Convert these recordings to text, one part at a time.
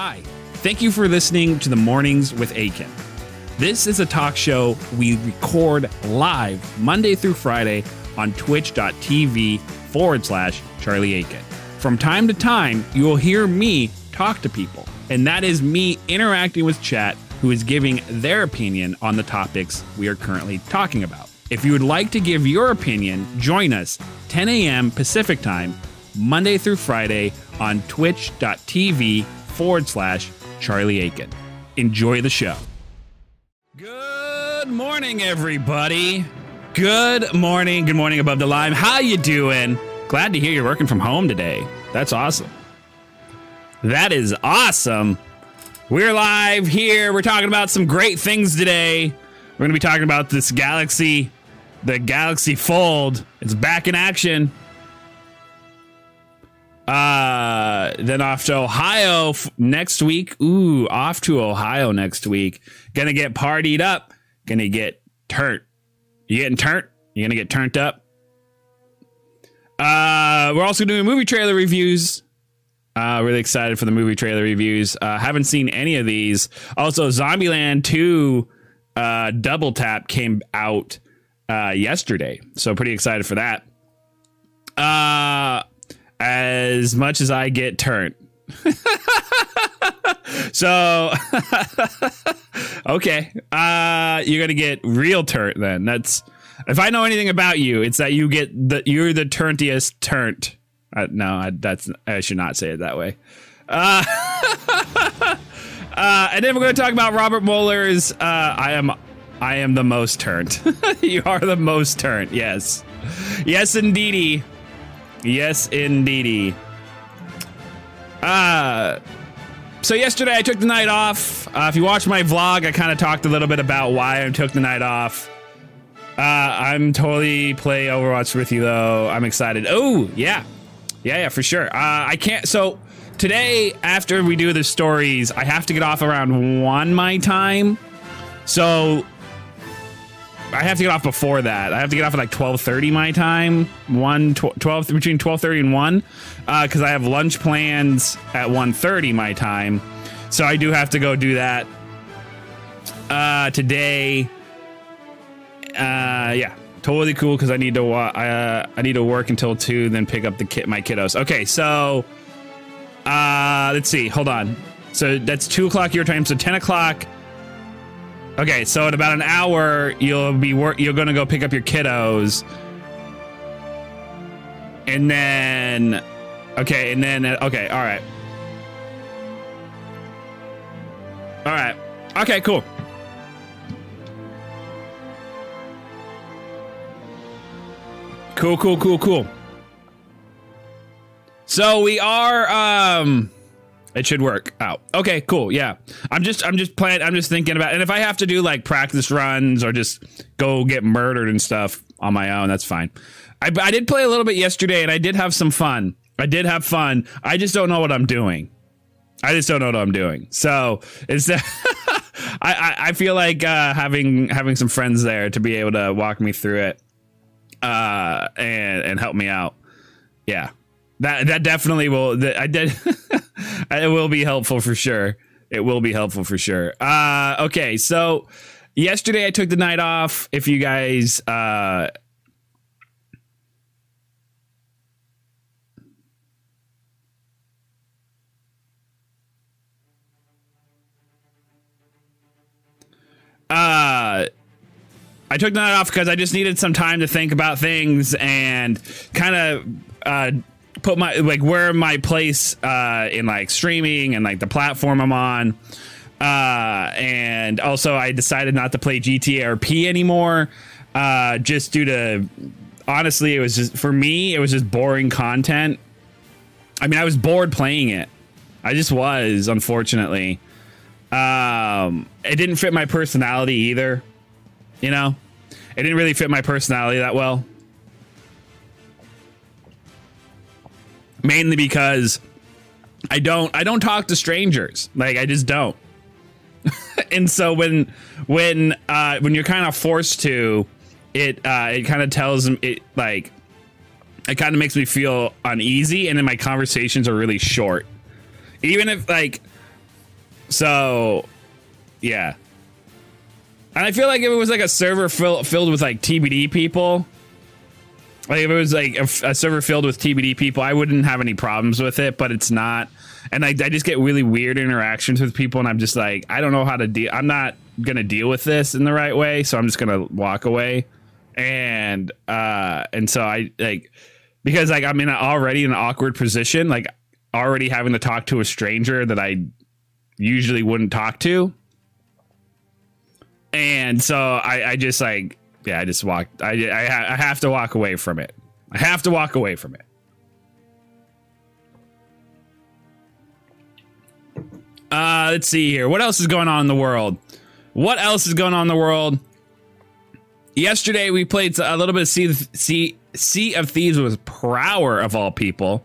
Hi, thank you for listening to the Mornings with Aiken. This is a talk show we record live Monday through Friday on twitch.tv/Charlie Aiken. From time to time, you will hear me talk to people, and that is me interacting with chat who is giving their opinion on the topics we are currently talking about. If you would like to give your opinion, join us 10 a.m. Pacific time, Monday through Friday on twitch.tv/Charlie Aiken. Enjoy the show. Good morning, everybody. Good morning. Good morning above the line. How you doing? Glad to hear you're working from home today. That's awesome. That is awesome. We're live here. We're talking about some great things today. We're going to be talking about this Galaxy, the Galaxy Fold. It's back in action. Then off to Ohio next week. Ooh, off to Ohio next week. Gonna get partied up. Gonna get turnt. You getting turnt? You gonna get turned up? We're also doing movie trailer reviews. Really excited for the movie trailer reviews. Haven't seen any of these. Also, Zombieland 2 Double Tap came out yesterday, so pretty excited for that. As much as I get turned. So, okay. You're gonna get real turnt then. That's, if I know anything about you, it's that you're the turntiest turnt. I should not say it that way. And then we're going to talk about Robert Mueller's. I am the most turnt. You are the most turnt. Yes, yes, indeedy. Yes, indeedy. So yesterday I took the night off. If you watch my vlog, I kind of talked a little bit about why I took the night off. I'm totally play Overwatch with you though. I'm excited. Oh yeah. Yeah, for sure. I can't. So today, after we do the stories, I have to get off around 1 my time. So I have to get off before that. I have to get off at like 12:30 my time. 12 between 12:30 and 1, because I have lunch plans at 1:30 my time. So I do have to go do that today. Yeah. Totally cool, because I need to work until 2, then pick up my kiddos. Okay, so let's see. Hold on. So that's 2 o'clock your time. So 10 o'clock. Okay, so in about an hour you're gonna go pick up your kiddos, and then okay, all right, okay, cool. Cool. So we are, it should work out. Okay, cool. Yeah. I'm just thinking about, and if I have to do like practice runs or just go get murdered and stuff on my own, that's fine. I did play a little bit yesterday and I did have some fun. I just don't know what I'm doing. So it's, I feel like, having some friends there to be able to walk me through it. And help me out. Yeah, that definitely will. It will be helpful for sure. Okay, so yesterday I took the night off. If you guys, I took the night off because I just needed some time to think about things and kind of put my, like, where my place in like streaming and like the platform I'm on. And also I decided not to play GTA RP anymore, just due to, honestly, it was just, for me, it was just boring content. I mean, I was bored playing it. I just was, unfortunately. It didn't fit my personality either. You know, it didn't really fit my personality that well. Mainly because I don't talk to strangers. Like, I just don't. And so when you're kind of forced to, it kind of tells it, like, it kind of makes me feel uneasy, and then my conversations are really short. Even if, like, So, yeah. And I feel like if it was like a server filled with like TBD people, like if it was like a server filled with TBD people, I wouldn't have any problems with it, but it's not. And I just get really weird interactions with people, and I'm just like, I don't know how to deal. I'm not going to deal with this in the right way, so I'm just going to walk away. And so I like, because like I'm already in an awkward position, like already having to talk to a stranger that I usually wouldn't talk to. And so I just like, yeah, I just walked. I have to walk away from it. I have to walk away from it. Let's see here. What else is going on in the world? What else is going on in the world? Yesterday we played a little bit of Sea of Thieves with Prower of all people.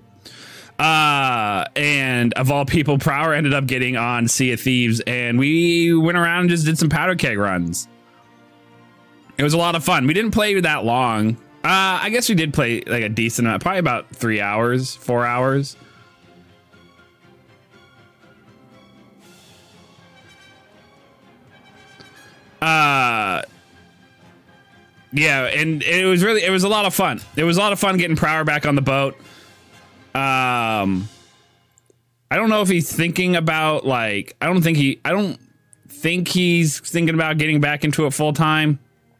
And of all people, Prower ended up getting on Sea of Thieves, and we went around and just did some powder keg runs. It was a lot of fun. We didn't play that long. I guess we did play like a decent amount, probably about 3 hours, 4 hours. Yeah, and it was a lot of fun. It was a lot of fun getting Prower back on the boat. I don't know if he's thinking about like, I don't think he's thinking about getting back into it full time.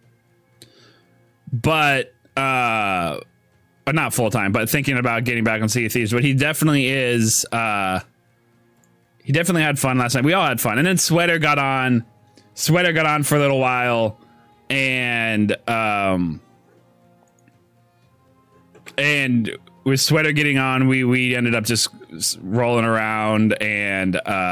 But not full time, but thinking about getting back on Sea of Thieves. But he definitely is. He definitely had fun last night. We all had fun, and then Sweater got on. Sweater got on for a little while, and with Sweater getting on, we ended up just rolling around, and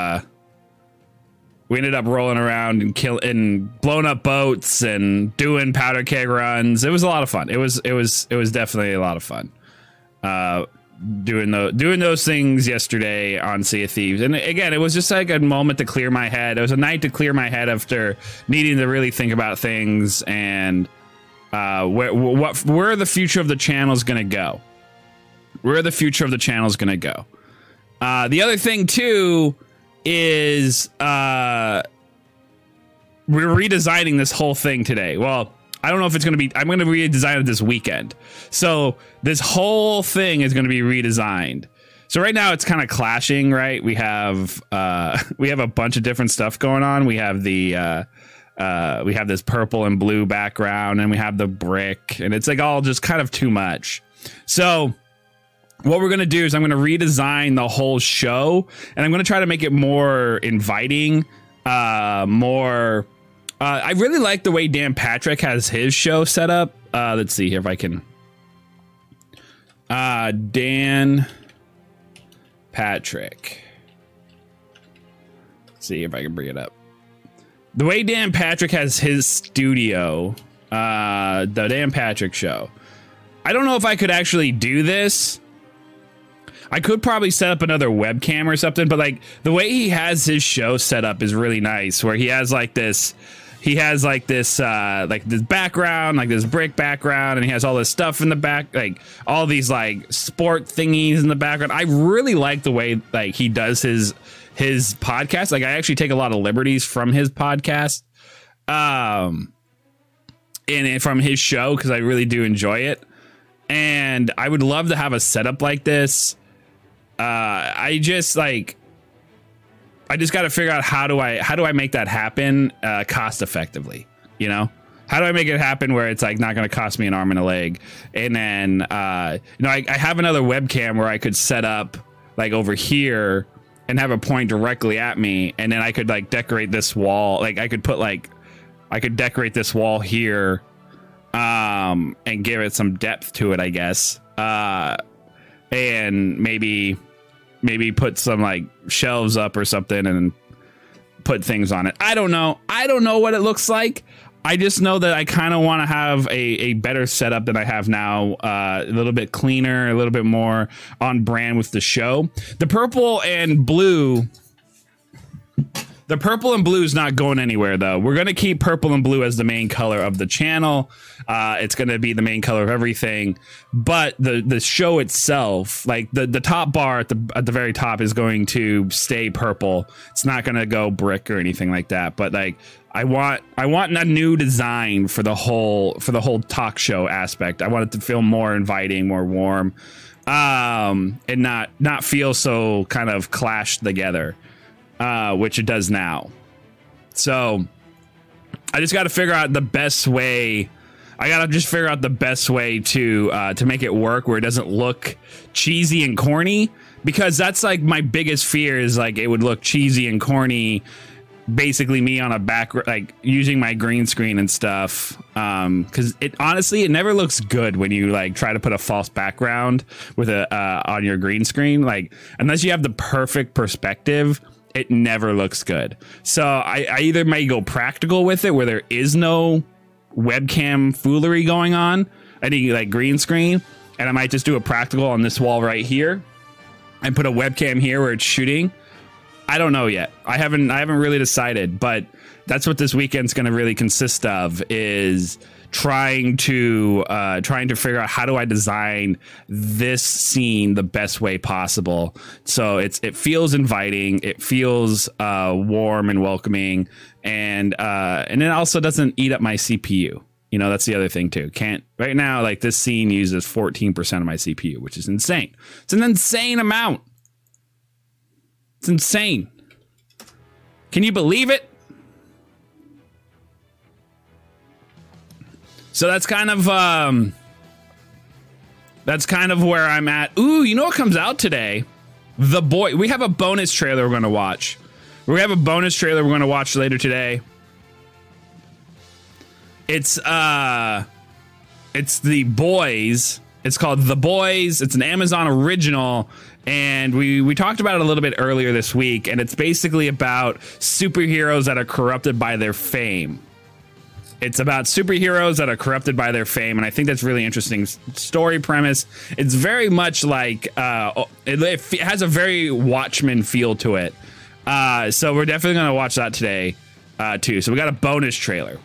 we ended up rolling around and blowing up boats and doing powder keg runs. It was a lot of fun. It was definitely a lot of fun. Doing those things yesterday on Sea of Thieves. And again, it was just like a moment to clear my head. It was a night to clear my head after needing to really think about things and where the future of the channel is going to go. Where the future of the channel is going to go. The other thing too is we're redesigning this whole thing today. Well, I don't know if it's going to be, I'm going to redesign it this weekend. So this whole thing is going to be redesigned. So right now it's kind of clashing, right? We have a bunch of different stuff going on. We have the we have this purple and blue background, and we have the brick, and it's like all just kind of too much. So what we're going to do is I'm going to redesign the whole show, and I'm going to try to make it more inviting, more. I really like the way Dan Patrick has his show set up. Let's see here if I can. Dan Patrick. Let's see if I can bring it up. The way Dan Patrick has his studio, the Dan Patrick show. I don't know if I could actually do this. I could probably set up another webcam or something, but like the way he has his show set up is really nice, where he has like this. He has like this background, like this brick background, and he has all this stuff in the back, like all these like sport thingies in the background. I really like the way like he does his podcast. Like I actually take a lot of liberties from his podcast, and from his show, because I really do enjoy it. And I would love to have a setup like this. I just got to figure out how do I make that happen cost effectively, you know? How do I make it happen where it's like not going to cost me an arm and a leg? And then, I have another webcam where I could set up like over here and have a point directly at me. And then I could like decorate this wall. Like I could decorate this wall here, and give it some depth to it, I guess. And maybe put some like shelves up or something and put things on it. I don't know. I don't know what it looks like. I just know that I kind of want to have a better setup than I have now. A little bit cleaner, a little bit more on brand with the show. The purple and blue The purple and blue is not going anywhere, though. We're going to keep purple and blue as the main color of the channel. It's going to be the main color of everything. But the show itself, like the top bar at the very top, is going to stay purple. It's not going to go brick or anything like that. But like, I want a new design for the whole talk show aspect. I want it to feel more inviting, more warm, and not feel so kind of clashed together. Which it does now. So I just got to figure out the best way. I got to just figure out the best way to make it work where it doesn't look cheesy and corny, because that's like my biggest fear is like it would look cheesy and corny. Basically me on a back, like using my green screen and stuff. Cause it never looks good when you like try to put a false background with on your green screen, like unless you have the perfect perspective, it never looks good. So I either may go practical with it where there is no webcam foolery going on. I need like green screen, and I might just do a practical on this wall right here and put a webcam here where it's shooting. I don't know yet. I haven't really decided, but that's what this weekend's going to really consist of, is trying to figure out how do I design this scene the best way possible, so it feels inviting, it feels warm and welcoming, and it also doesn't eat up my CPU. You know, that's the other thing too. Right now, like this scene uses 14% of my CPU, which is insane. It's an insane amount. It's insane. Can you believe it? So that's kind of where I'm at. Ooh, you know what comes out today? The Boy. We have a bonus trailer we're going to watch. We have a bonus trailer we're going to watch later today. It's The Boys. It's called The Boys. It's an Amazon original, and we talked about it a little bit earlier this week, and it's basically about superheroes that are corrupted by their fame. It's about superheroes that are corrupted by their fame, and I think that's really interesting story premise. It's very much like it has a very Watchmen feel to it. So we're definitely going to watch that today too. So we got a bonus trailer.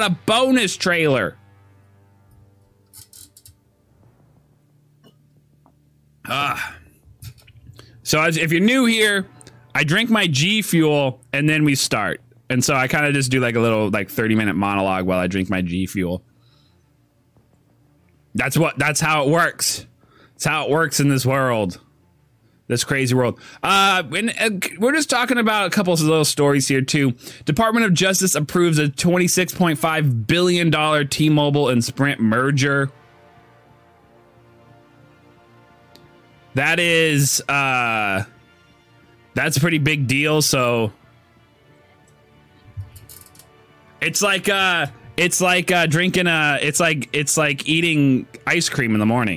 So if you're new here, I drink my G Fuel and then we start. And so I kind of just do like a little 30-minute monologue while I drink my G Fuel. That's how it works. It's how it works in this world. This crazy world. We're just talking about a couple of little stories here too. Department of Justice approves a $26.5 billion T-Mobile and Sprint merger. That is that's a pretty big deal. So it's like drinking it's like eating ice cream in the morning.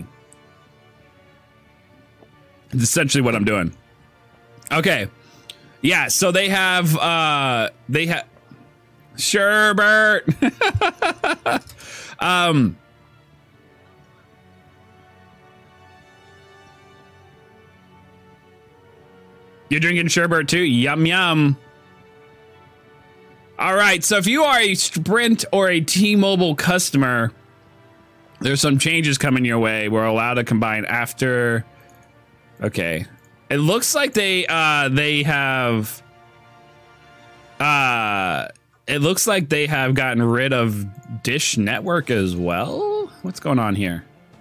It's essentially what I'm doing. Okay. Yeah, so they have sherbet. You're drinking sherbet too? Yum yum. All right, so if you are a Sprint or a T-Mobile customer, there's some changes coming your way. We're allowed to combine after. Okay, it looks like they have. It looks like they have gotten rid of Dish Network as well. What's going on here?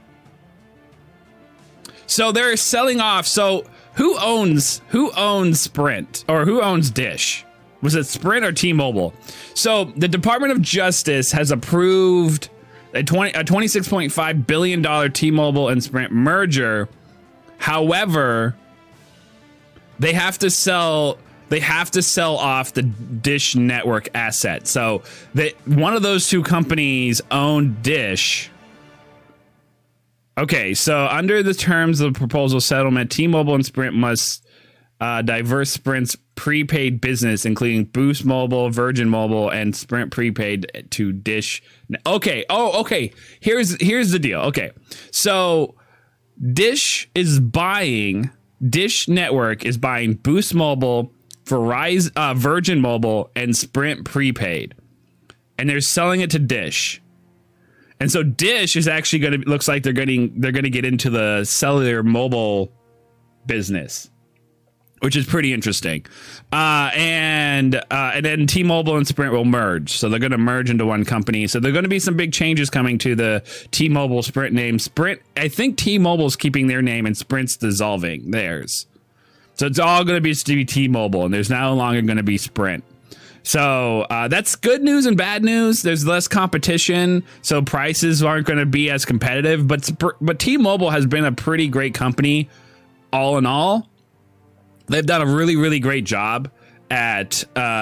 So they're selling off. So who owns Sprint, or who owns Dish? Was it Sprint or T-Mobile? So the Department of Justice has approved a $26.5 billion T-Mobile and Sprint merger. However, they have to sell off the Dish Network asset. So one of those two companies own Dish. Okay, so under the terms of the proposal settlement, T-Mobile and Sprint must diverse Sprint's prepaid business, including Boost Mobile, Virgin Mobile, and Sprint prepaid to Dish. Okay. Oh, okay. Here's the deal. Okay, so Dish Network is buying Boost Mobile Verizon, Virgin Mobile, and Sprint prepaid, and they're selling it to Dish. And so Dish is actually going to looks like they're going to get into the cellular mobile business, which is pretty interesting. And then T-Mobile and Sprint will merge, so they're going to merge into one company. So there are going to be some big changes coming to the T-Mobile Sprint name. Sprint, I think T-Mobile's keeping their name and Sprint's dissolving theirs. So it's all going to be T-Mobile, and there's no longer going to be Sprint. So that's good news and bad news. There's less competition, so prices aren't going to be as competitive. But T-Mobile has been a pretty great company, all in all. They've done a really, really great job at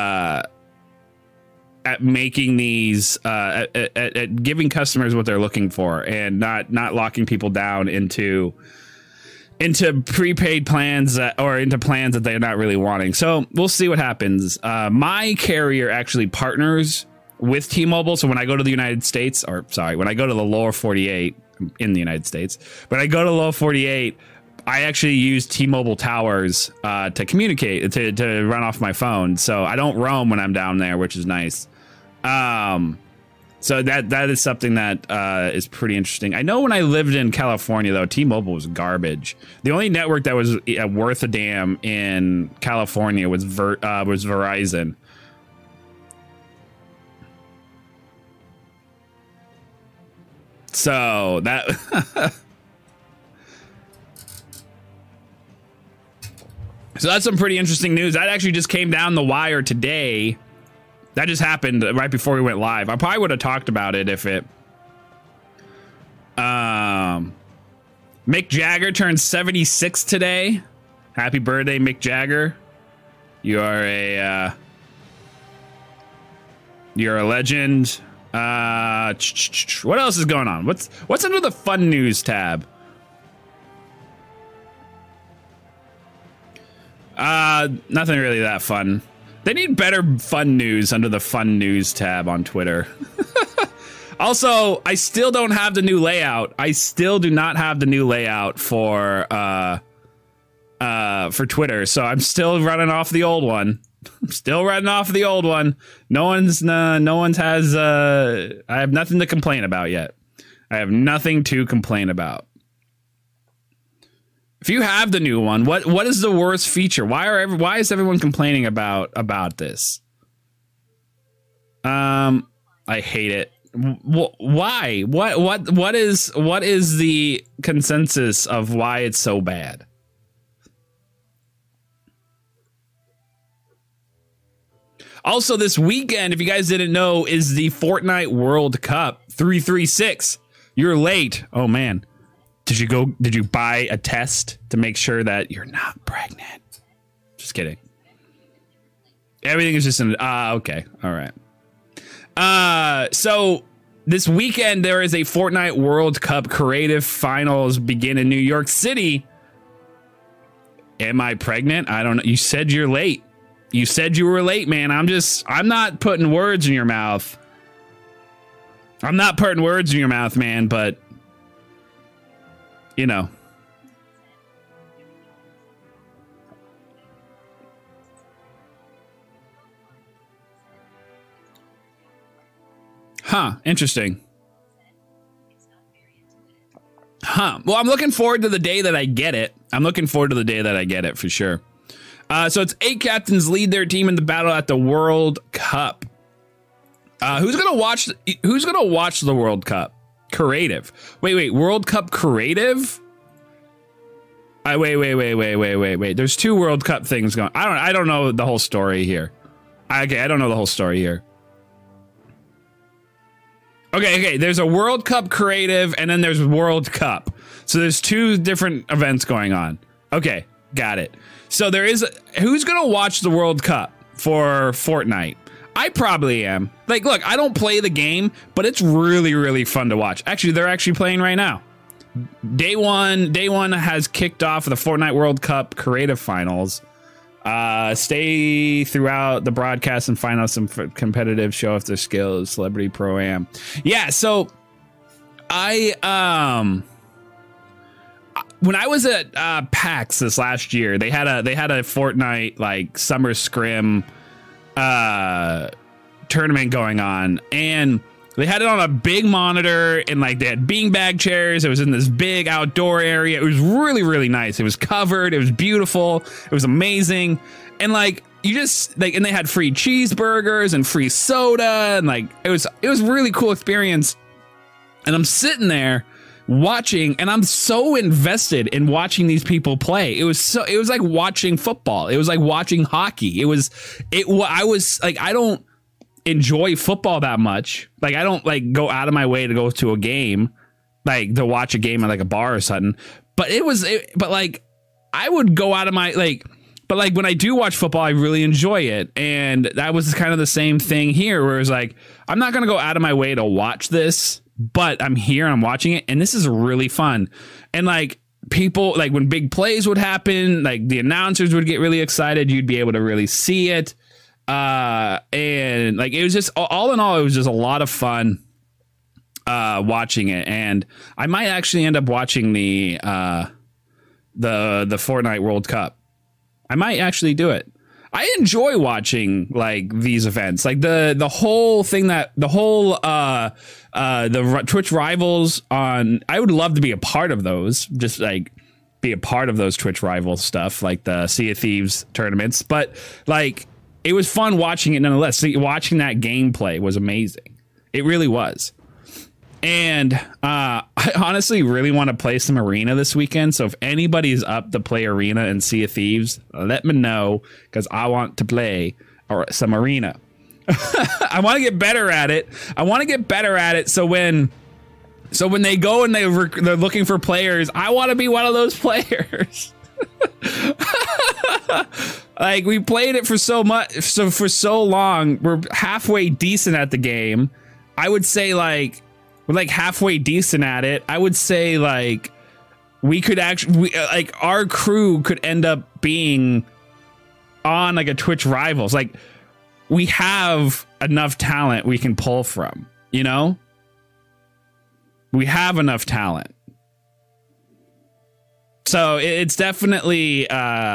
making these at giving customers what they're looking for, and not locking people down into prepaid plans or into plans that they're not really wanting. So we'll see what happens. My carrier actually partners with T-Mobile. So when I go to the United States, when I go to the lower 48 in the United States, when I go to lower 48, I actually use T-Mobile towers to communicate, to run off my phone. So I don't roam when I'm down there, which is nice. So that is something that is pretty interesting. I know when I lived in California, though, T-Mobile was garbage. The only network that was worth a damn in California was Verizon. So that so that's some pretty interesting news. That actually just came down the wire today. That just happened right before we went live. I probably would have talked about it if it... Mick Jagger turned 76 today. Happy birthday, Mick Jagger. You are a legend. What else is going on? What's under the fun news tab? Nothing really that fun. They need better fun news under the fun news tab on Twitter. Also, I still don't have the new layout. I still do not have the new layout for Twitter. So I'm still running off the old one. No one's has, I have nothing to complain about yet. I have nothing to complain about. If you have the new one, what is the worst feature? Why is everyone complaining about this? I hate it. Why? What is the consensus of why it's so bad? Also, this weekend, if you guys didn't know, is the Fortnite World Cup 336. You're late. Oh man. Did you buy a test to make sure that you're not pregnant? Just kidding. Everything is just okay. All right. So this weekend there is a Fortnite World Cup creative finals begin in New York City. Am I pregnant? I don't know. You said you're late. You said you were late, man. I'm not putting words in your mouth. I'm not putting words in your mouth, man, but you know. Huh, interesting. Huh. Well, I'm looking forward to the day that I get it. For sure. So it's 8 captains lead their team in the battle at the World Cup. Who's gonna watch the World Cup? Creative. Wait, World Cup creative? Wait. There's 2 World Cup things going. I don't know the whole story here. I don't know the whole story here. Okay. There's a World Cup creative and then there's World Cup. So there's 2 different events going on. Okay, got it. So who's gonna watch the World Cup for Fortnite? I probably am. Like, look, I don't play the game, but it's really, really fun to watch. Actually, they're actually playing right now. Day one has kicked off the Fortnite World Cup creative finals. Stay throughout the broadcast and find out some competitive, show off their skills, celebrity pro-am. when I was at PAX this last year, they had a Fortnite like summer scrim tournament going on, and they had it on a big monitor, and like they had beanbag chairs. It was in this big outdoor area. It was really, really nice. It was covered. It was beautiful. It was amazing. And like you just like, and they had free cheeseburgers and free soda, and like it was a really cool experience. And I'm sitting there watching, and I'm so invested in watching these people play. It was like watching football. It was like watching hockey. I was like, I don't enjoy football that much. Like I don't like go out of my way to go to a game, like to watch a game at like a bar or something. But but like I would go out of my but like when I do watch football, I really enjoy it. And that was kind of the same thing here, where it was like, I'm not going to go out of my way to watch this, but I'm here, I'm watching it, and this is really fun. And like people, like when big plays would happen, like the announcers would get really excited. You'd be able to really see it. And like it was just all in all, it was just a lot of fun watching it. And I might actually end up watching the Fortnite World Cup. I might actually do it. I enjoy watching like these events, like the whole thing, the Twitch rivals on. I would love to be a part of those, just like be a part of those Twitch rival stuff, like the Sea of Thieves tournaments. But like, it was fun watching it nonetheless. So watching that gameplay was amazing. It really was. And I honestly really want to play some Arena this weekend. So if anybody's up to play Arena and Sea of Thieves, let me know, because I want to play some Arena. I want to get better at it. So when they go and they're looking for players, I want to be one of those players. Like we played it for so long, we're halfway decent at the game. I would say like we're like halfway decent at it. I would say like we could actually like our crew could end up being on like a Twitch rivals. Like we have enough talent we can pull from, you know? We have enough talent. So it's definitely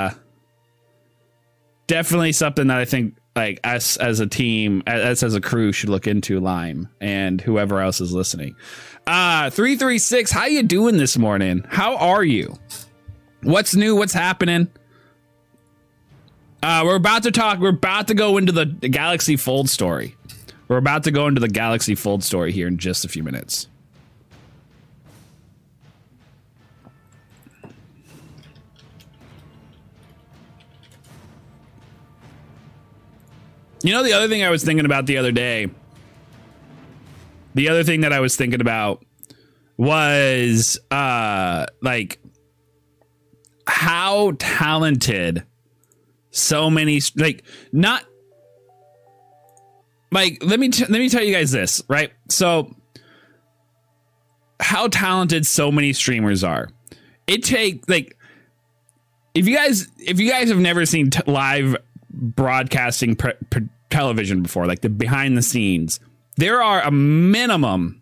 something that I think like us as a team, as a crew, should look into, Lime, and whoever else is listening. 336, how you doing this morning? How are you? What's new? What's happening? We're about to go into the Galaxy Fold story. We're about to go into the Galaxy Fold story here in just a few minutes. You know, the other thing I was thinking about the other day, was like how talented so many, like, not like, let me tell you guys this, right? So how talented so many streamers are. It take like, if you guys have never seen live broadcasting television before, like the behind the scenes, there are a minimum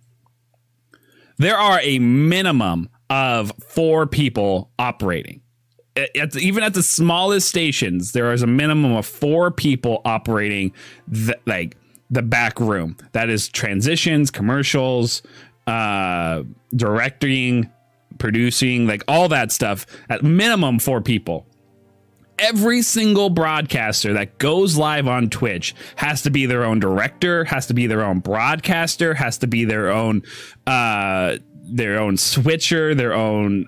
of 4 people operating. Even at the smallest stations, there is a minimum of 4 people operating like the back room. That is transitions, commercials, directing, producing, like all that stuff. At minimum 4 people. Every single broadcaster that goes live on Twitch has to be their own director, has to be their own broadcaster, has to be their own switcher, their own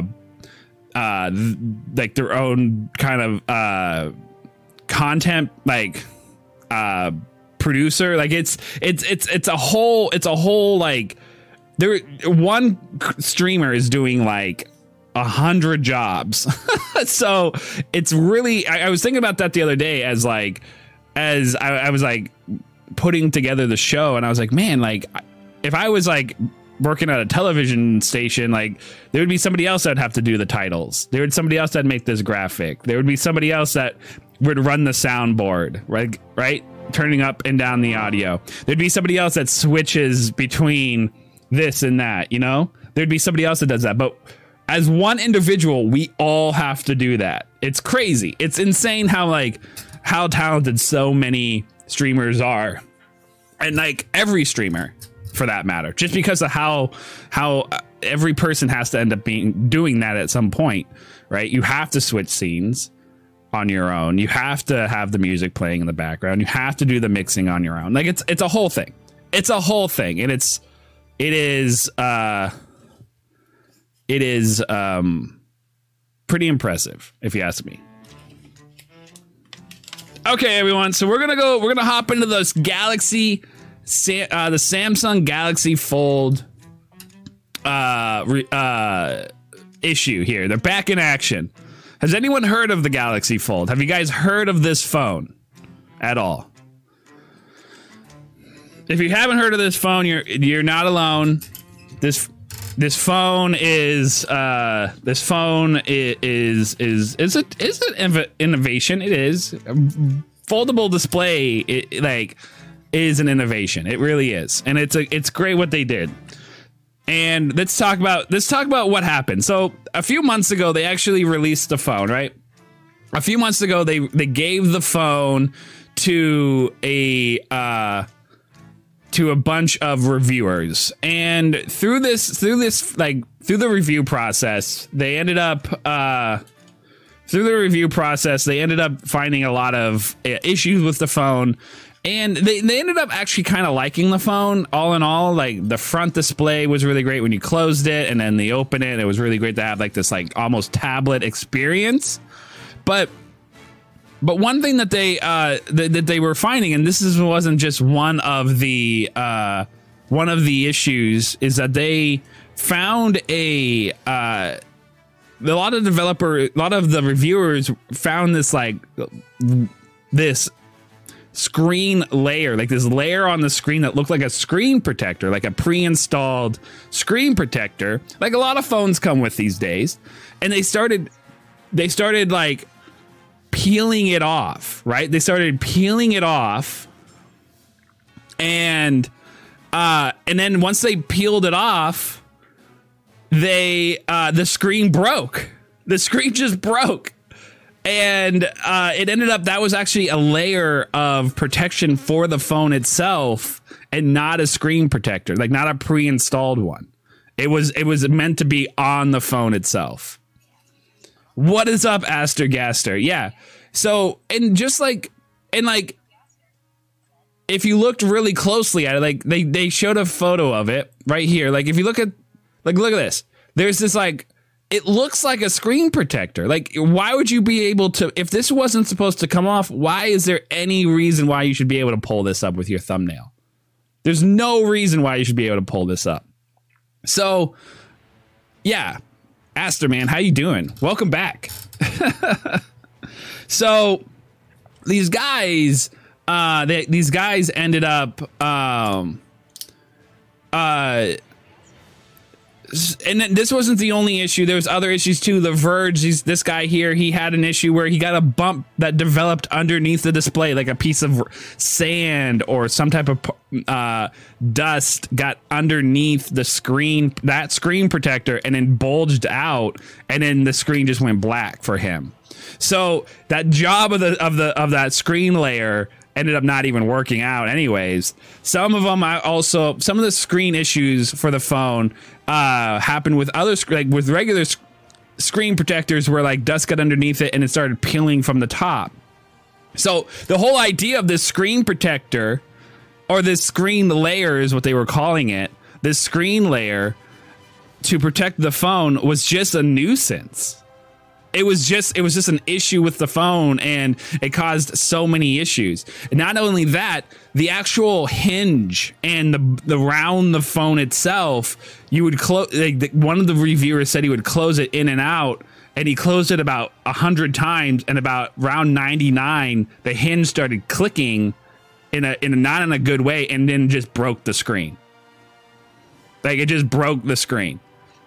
like their own kind of content, like producer. Like it's a whole like, there one streamer is doing like 100 jobs. So it's really, I was thinking about that the other day as I was like putting together the show, and I was like, man, like if I was like working at a television station, like there would be somebody else that'd have to do the titles. There would be somebody else that'd make this graphic. There would be somebody else that would run the soundboard, right? Turning up and down the audio. There'd be somebody else that switches between this and that, you know? There'd be somebody else that does that. But as one individual, we all have to do that. It's crazy. It's insane how talented so many streamers are, and like every streamer for that matter, just because of how every person has to end up doing that at some point, right? You have to switch scenes on your own. You have to have the music playing in the background. You have to do the mixing on your own. Like it's a whole thing. It's a whole thing, and it is pretty impressive if you ask me. Okay, everyone. So we're gonna hop into this the Samsung Galaxy Fold issue here. They're back in action. Has anyone heard of the Galaxy Fold? Have you guys heard of this phone at all? If you haven't heard of this phone, you're not alone. This phone is an innovation. It is. Foldable display is an innovation. It really is, and it's great what they did. And let's talk about what happened. So a few months ago, they actually released the phone, right? A few months ago, they gave the phone to a bunch of reviewers, and through the review process, they ended up finding a lot of issues with the phone. And they ended up actually kind of liking the phone. All in all, like the front display was really great when you closed it, and then they open it. It was really great to have like this like almost tablet experience. But one thing that they were finding, and wasn't just one of the issues, is that they found a lot of the reviewers found this screen layer, like this layer on the screen that looked like a screen protector, like a pre-installed screen protector, like a lot of phones come with these days. And they started like peeling it off, right? They started peeling it off, and then once they peeled it off, the screen broke. The screen just broke. And it ended up that was actually a layer of protection for the phone itself, and not a screen protector, like not a pre-installed one. It was meant to be on the phone itself. What is up, Aster Gaster? Yeah. So if you looked really closely at it, like they showed a photo of it right here. Like if you look at this, there's this like. It looks like a screen protector. Like, why would you be able to, if this wasn't supposed to come off, why is there any reason why you should be able to pull this up with your thumbnail? There's no reason why you should be able to pull this up. So, yeah. Aster, man, how you doing? Welcome back. So, these guys ended up, and then this wasn't the only issue. There was other issues too. The Verge, this guy here, he had an issue where he got a bump that developed underneath the display, like a piece of sand or some type of dust got underneath the screen, that screen protector, and then bulged out, and then the screen just went black for him. So that job of that screen layer ended up not even working out anyways. Some of the screen issues for the phone happened with with regular screen protectors, where like dust got underneath it and it started peeling from the top. So the whole idea of this screen protector, or this screen layer is what they were calling it, this screen layer to protect the phone, was just a nuisance. It was just an issue with the phone, and it caused so many issues. And not only that, the actual hinge and the round the phone itself, you would close. Like one of the reviewers said he would close it in and out, and he closed it about 100 times, and about round 99, the hinge started clicking in a not in a good way, and then just broke the screen. Like it just broke the screen.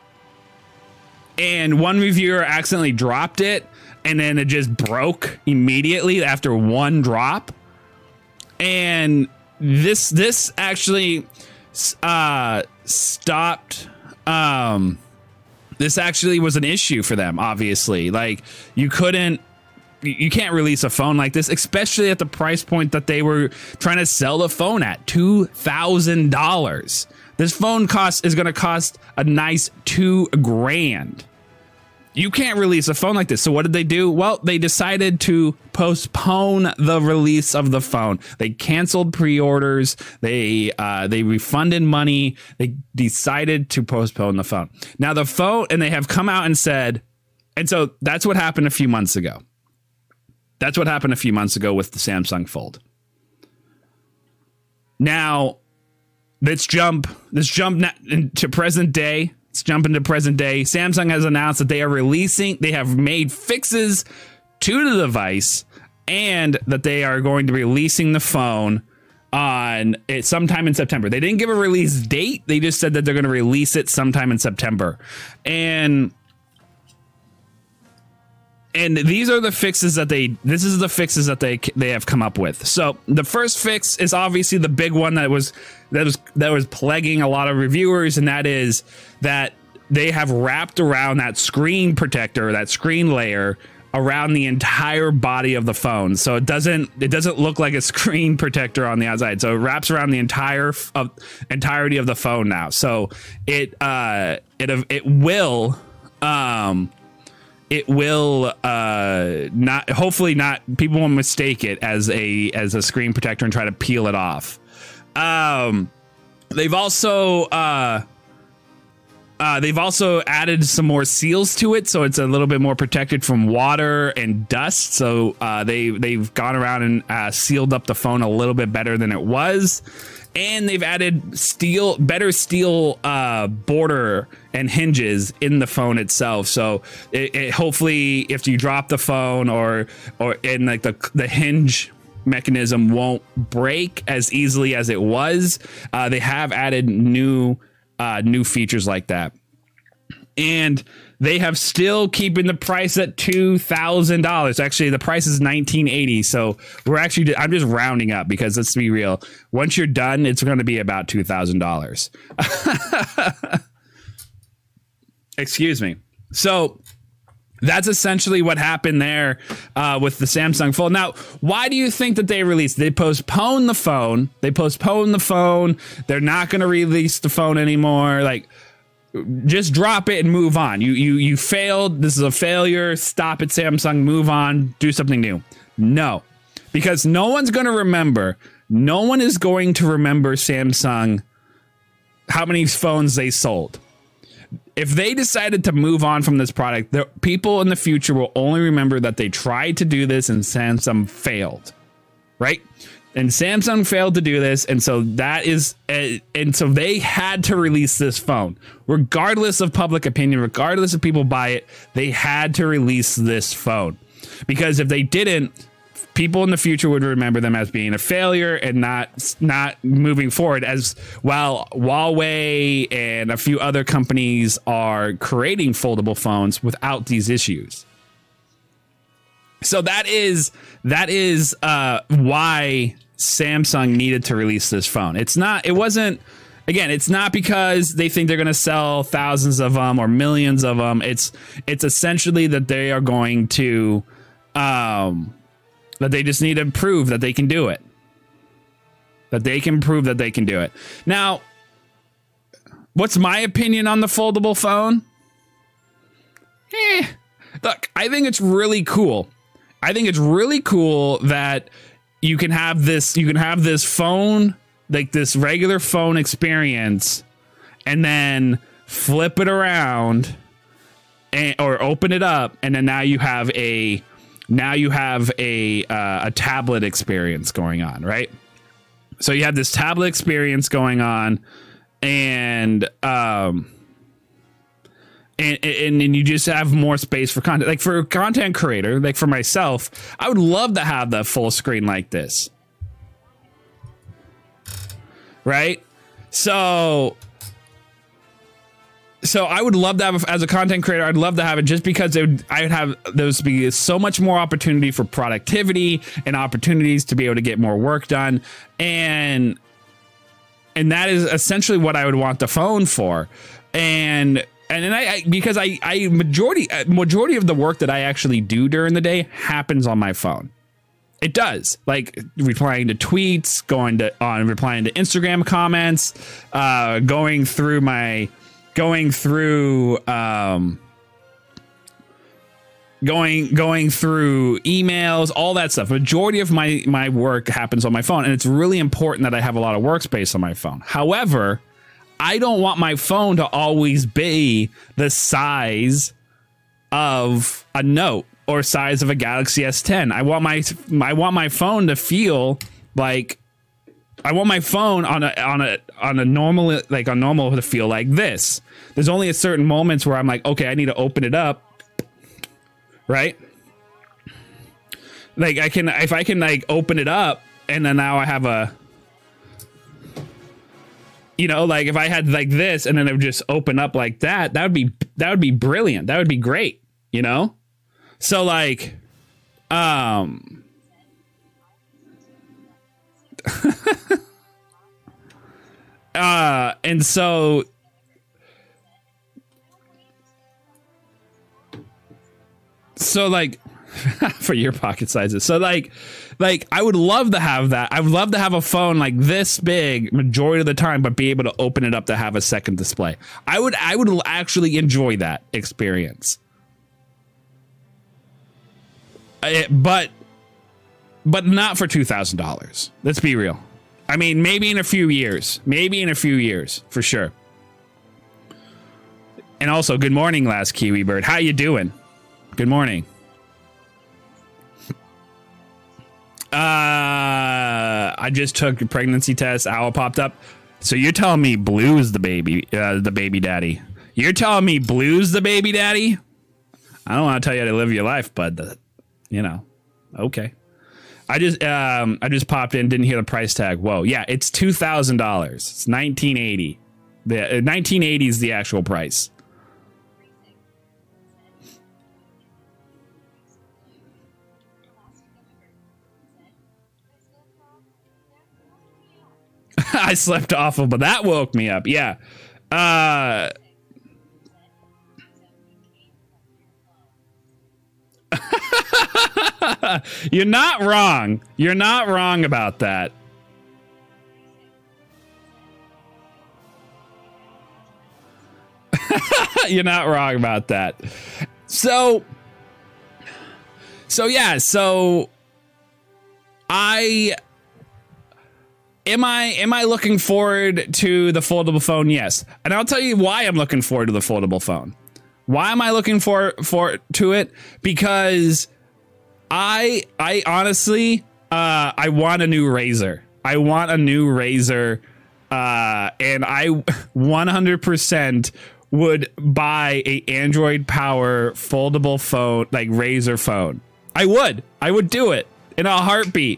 And one reviewer accidentally dropped it, and then it just broke immediately after one drop. And this actually stopped this actually was an issue for them. Obviously, like you can't release a phone like this, especially at the price point that they were trying to sell the phone at, $2,000. This phone is going to cost a nice $2,000. You can't release a phone like this. So what did they do? Well, they decided to postpone the release of the phone. They canceled pre-orders. They refunded money. They decided to postpone the phone. Now the phone, and they have come out and said, and so that's what happened a few months ago. That's what happened a few months ago with the Samsung Fold. Now, let's jump into present day. Let's jump into present day. Samsung has announced that they have made fixes to the device and that they are going to be releasing the phone on it sometime in September. They didn't give a release date. They just said that they're going to release it sometime in September. And these are the fixes that they have come up with. So the first fix is obviously the big one that was plaguing a lot of reviewers, and that is that they have wrapped around that screen protector, that screen layer, around the entire body of the phone. So it doesn't look like a screen protector on the outside. So it wraps around the entirety of the phone now. So it will not, hopefully not, people won't mistake it as a screen protector and try to peel it off. They've also added some more seals to it, so it's a little bit more protected from water and dust. So they've gone around and sealed up the phone a little bit better than it was. And they've added better steel border and hinges in the phone itself. So it hopefully, if you drop the phone or in like the hinge mechanism won't break as easily as it was. They have added new features like that. And they have still keeping the price at $2,000. Actually, the price is $1,980. So I'm just rounding up because let's be real. Once you're done, it's going to be about $2,000. Excuse me. So that's essentially what happened there with the Samsung Fold. Now, why do you think that they released? They postponed the phone. They're not going to release the phone anymore. Like, just drop it and move on. You failed. This is a failure. Stop it, Samsung. Move on. Do something new. No, because no one's going to remember. No one is going to remember Samsung, how many phones they sold. If they decided to move on from this product, the people in the future will only remember that they tried to do this and Samsung failed, right? And Samsung failed to do this, and so so they had to release this phone, regardless of public opinion, regardless if people buy it. They had to release this phone because if they didn't, people in the future would remember them as being a failure and not moving forward. As while Huawei and a few other companies are creating foldable phones without these issues. So that is why Samsung needed to release this phone. It's not because they think they're going to sell thousands of them or millions of them. It's essentially that they are going to, that they just need to prove that they can do it. That they can prove that they can do it. Now, what's my opinion on the foldable phone? Look, I think it's really cool. I think it's really cool that you can have this phone, like this regular phone experience, and then flip it around or open it up, and then now you have a tablet experience going on, right? So you have this tablet experience going on, and you just have more space for content. Like for a content creator, like for myself, I would love to have the full screen like this. Right? So I would love to have, as a content creator, I'd love to have it just because there would be so much more opportunity for productivity and opportunities to be able to get more work done. And that is essentially what I would want the phone for. And And then because I majority of the work that I actually do during the day happens on my phone. It does, like replying to tweets, replying to Instagram comments, going through emails, all that stuff. Majority of my work happens on my phone, and it's really important that I have a lot of workspace on my phone. However, I don't want my phone to always be the size of a Note or size of a Galaxy S10. I want my phone to feel like, I want my phone on a normal, like on normal, to feel like this. There's only a certain moments where I'm like, okay, I need to open it up, right? Like if I can like open it up, and then now I have a, you know, like if I had like this and then it would just open up like that, that would be brilliant. That would be great, you know? So like, and so like for your pocket sizes. So like I would love to have that. I would love to have a phone like this big majority of the time, but be able to open it up to have a second display. I would actually enjoy that experience. But not for $2,000. Let's be real. I mean, maybe in a few years, for sure. And also, good morning, last Kiwi Bird. How you doing? Good morning. I just took a pregnancy test. Owl popped up. So you're telling me Blue's the baby daddy? You're telling me Blue's the baby daddy? I don't want to tell you how to live your life, but you know, okay. I just popped in, didn't hear the price tag. Whoa, yeah, it's $2,000. It's $1,980. The $1,980 is the actual price. I slept awful, but that woke me up. Yeah. You're not wrong. You're not wrong about that. You're not wrong about that. So yeah, so Am I looking forward to the foldable phone? Yes. And I'll tell you why I'm looking forward to the foldable phone. Why am I looking forward to it? Because I honestly, I want a new Razer. I want a new Razer, and I 100% would buy a Android Power foldable phone, like Razer phone. I would do it in a heartbeat.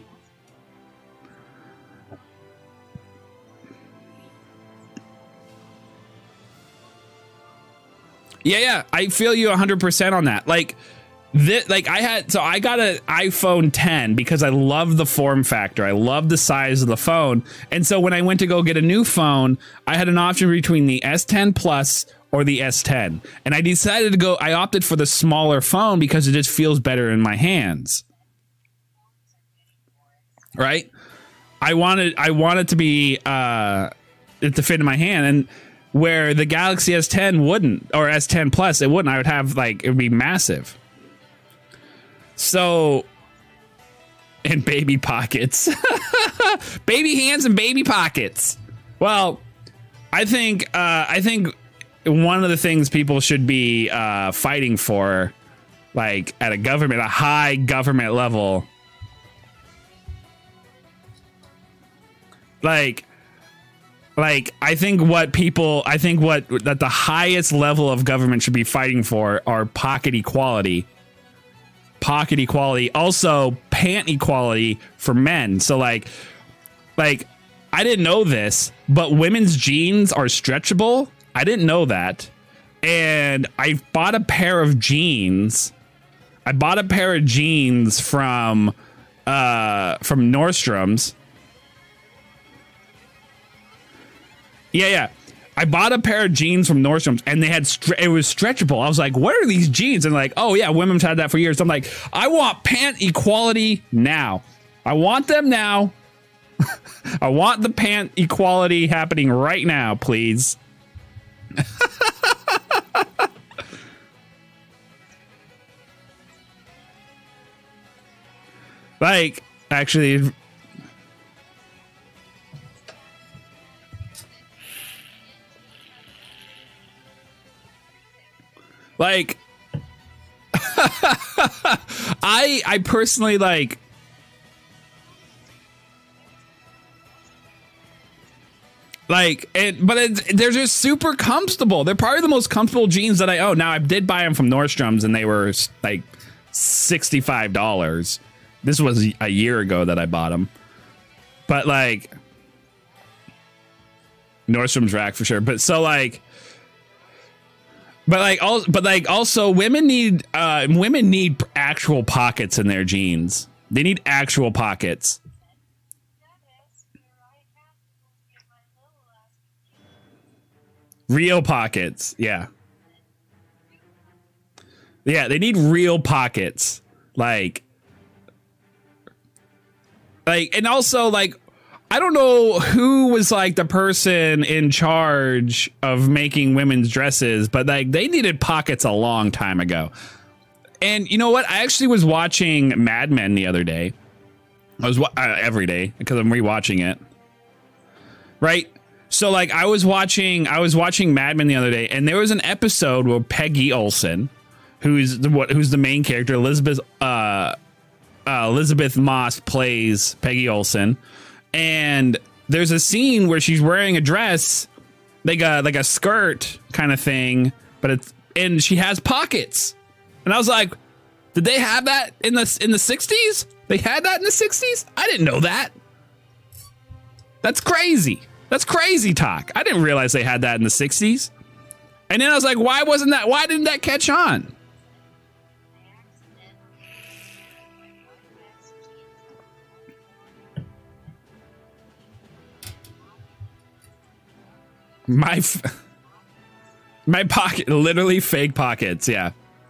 Yeah, I feel you 100% on that. Like I got an iPhone 10 because I love the form factor. I love the size of the phone. And so when I went to go get a new phone, I had an option between the S10 Plus or the S10. And I decided to I opted for the smaller phone because it just feels better in my hands. Right? I wanted to be it to fit in my hand, and where the Galaxy S10 wouldn't, or S10 Plus, it wouldn't. I would have it would be massive. So, and baby pockets, baby hands and baby pockets. Well, I think one of the things people should be fighting for, like at a high government level, like I think that the highest level of government should be fighting for are pocket equality, also pant equality for men. So like I didn't know this, but women's jeans are stretchable. I didn't know that. And I bought a pair of jeans. from Nordstrom's. Yeah. I bought a pair of jeans from Nordstrom's and they had it was stretchable. I was like, what are these jeans? And like, oh yeah, women's had that for years. I'm like, I want pant equality now. I want them now. I want the pant equality happening right now, please. Like, actually, like, I personally like. Like, they're just super comfortable. They're probably the most comfortable jeans that I own. Now, I did buy them from Nordstrom's and they were like $65. This was a year ago that I bought them. But like, Nordstrom's rack for sure. But so like, also women need actual pockets in their jeans. They need actual pockets. Real pockets, yeah. Yeah, they need real pockets. Like, and also, like, I don't know who was, like, the person in charge of making women's dresses, but, like, they needed pockets a long time ago. And you know what? I actually was watching Mad Men the other day. I was every day because I'm rewatching it. Right? So like I was watching Mad Men the other day, and there was an episode where Peggy Olson, who's the main character, Elizabeth Moss plays Peggy Olson, and there's a scene where she's wearing a dress, like a skirt kind of thing, and she has pockets, and I was like, did they have that in the 60s? They had that in the 60s? I didn't know that. That's crazy. That's crazy talk. I didn't realize they had that in the 60s. And then I was like, why didn't that catch on? My pocket, literally fake pockets, yeah.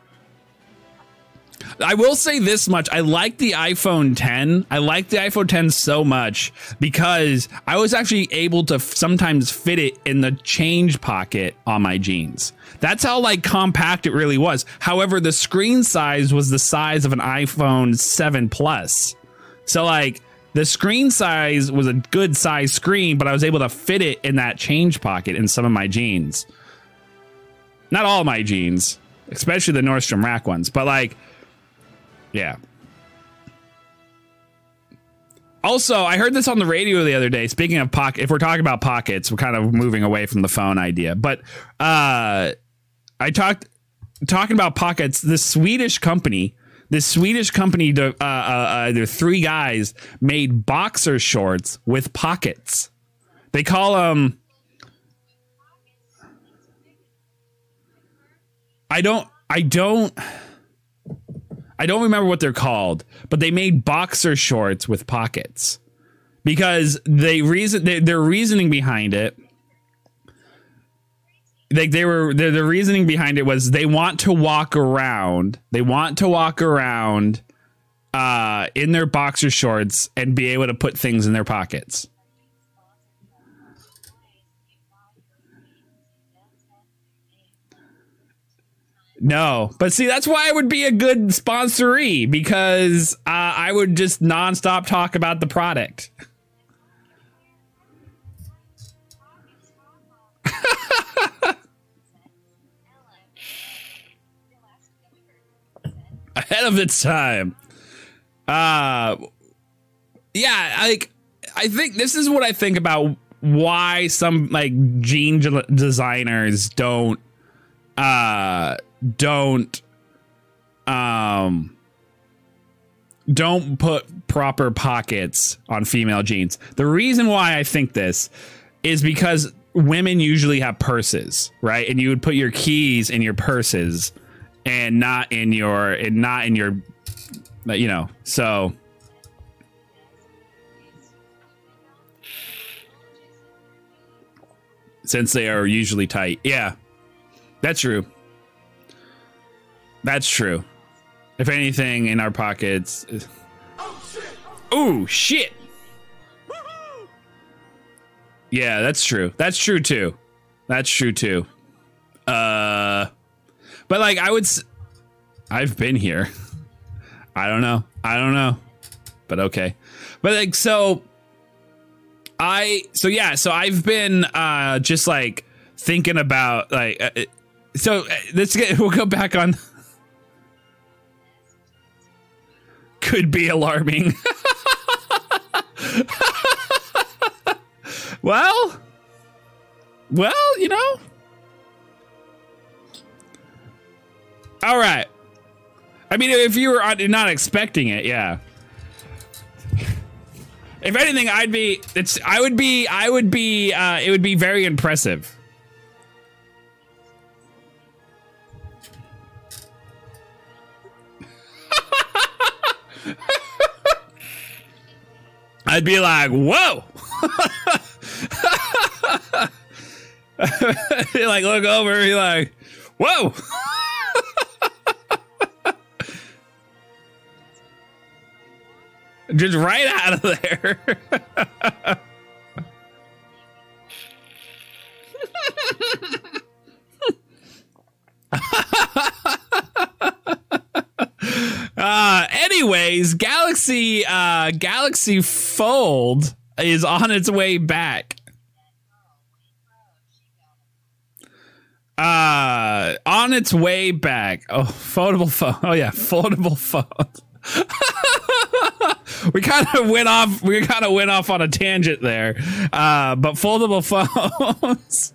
I will say this much. I like the iPhone 10. I like the iPhone 10 so much because I was actually able to sometimes fit it in the change pocket on my jeans. That's how like compact it really was. However, the screen size was the size of an iPhone 7 Plus. So like the screen size was a good size screen, but I was able to fit it in that change pocket in some of my jeans. Not all my jeans, especially the Nordstrom Rack ones, but like, yeah. Also, I heard this on the radio the other day. Speaking of pocket, if we're talking about pockets, we're kind of moving away from the phone idea. But talking about pockets. This Swedish company, there are three guys made boxer shorts with pockets. They call them. I don't remember what they're called, but they made boxer shorts with pockets because their reasoning behind it, like the reasoning behind it was they want to walk around in their boxer shorts and be able to put things in their pockets. No, but see, that's why I would be a good sponsoree, because I would just nonstop talk about the product. Ahead of its time. Yeah, like I think this is what I think about why some like jean designers don't put proper pockets on female jeans. The reason why I think this is because women usually have purses, right? And you would put your keys in your purses and not in your, you know, so. since they are usually tight. Yeah, that's true. That's true. If anything, in our pockets. Oh shit! Yeah, that's true. That's true too. That's true too. But like I've been here. I don't know. But okay. But like so I've been just like thinking about like we'll go back on. Could be alarming. well, you know. All right. I mean, if you were not expecting it, yeah. If anything, it would be very impressive. I'd be like, whoa. You like look over, you're like, whoa. Just right out of there. Anyways, Galaxy Fold is on its way back. On its way back. Oh, foldable phone. Oh yeah, foldable phone. We kind of went off on a tangent there. But foldable phones.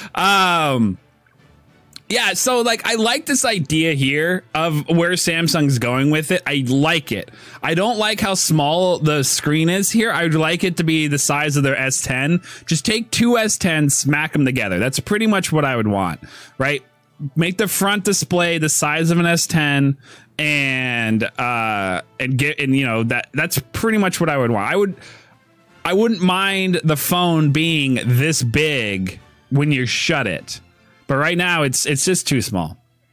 Yeah, so like I like this idea here of where Samsung's going with it. I like it. I don't like how small the screen is here. I would like it to be the size of their S10. Just take two S10s, smack them together. That's pretty much what I would want, right? Make the front display the size of an S10 and you know that's pretty much what I would want. I wouldn't mind the phone being this big when you shut it. But right now, it's just too small.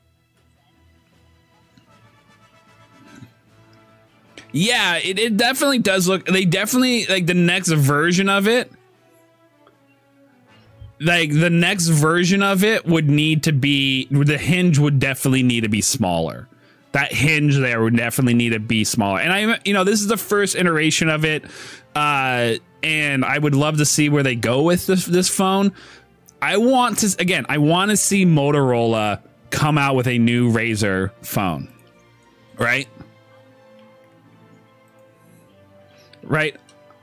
Yeah, it definitely does look. They definitely like the next version of it. Like the next version of it would need to be the hinge would definitely need to be smaller. That hinge there would definitely need to be smaller. And this is the first iteration of it, and I would love to see where they go with this phone. I want to see Motorola come out with a new Razr phone, right? Right.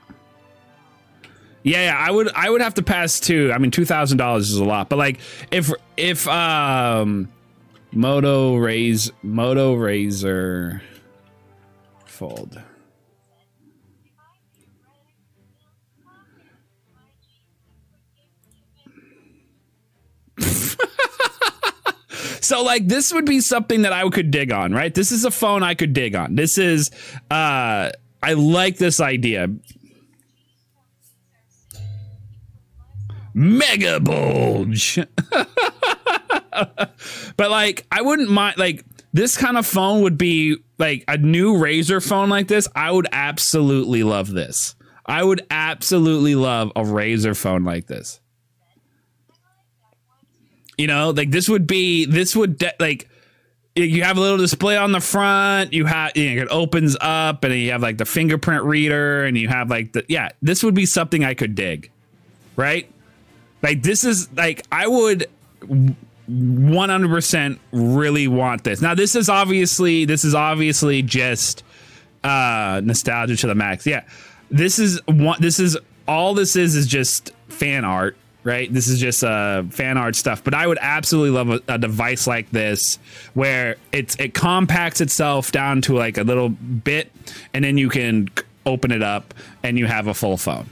Yeah, I would have to pass too. I mean, $2,000 is a lot, but like if Moto Razr Fold. So like this would be something that I could dig on, right? This is a phone I could dig on. This is I like this idea. Mega bulge. But like I wouldn't mind like this kind of phone would be like a new Razr phone like this. I would absolutely love this. I would absolutely love a Razr phone like this. You know, like like you have a little display on the front. You have it opens up and you have like the fingerprint reader and you have like this would be something I could dig, right? Like this is like I would 100% really want this. Now this is obviously just nostalgia to the max. Yeah, this is just fan art. Right, this is just fan art stuff, but I would absolutely love a device like this where it compacts itself down to like a little bit, and then you can open it up and you have a full phone.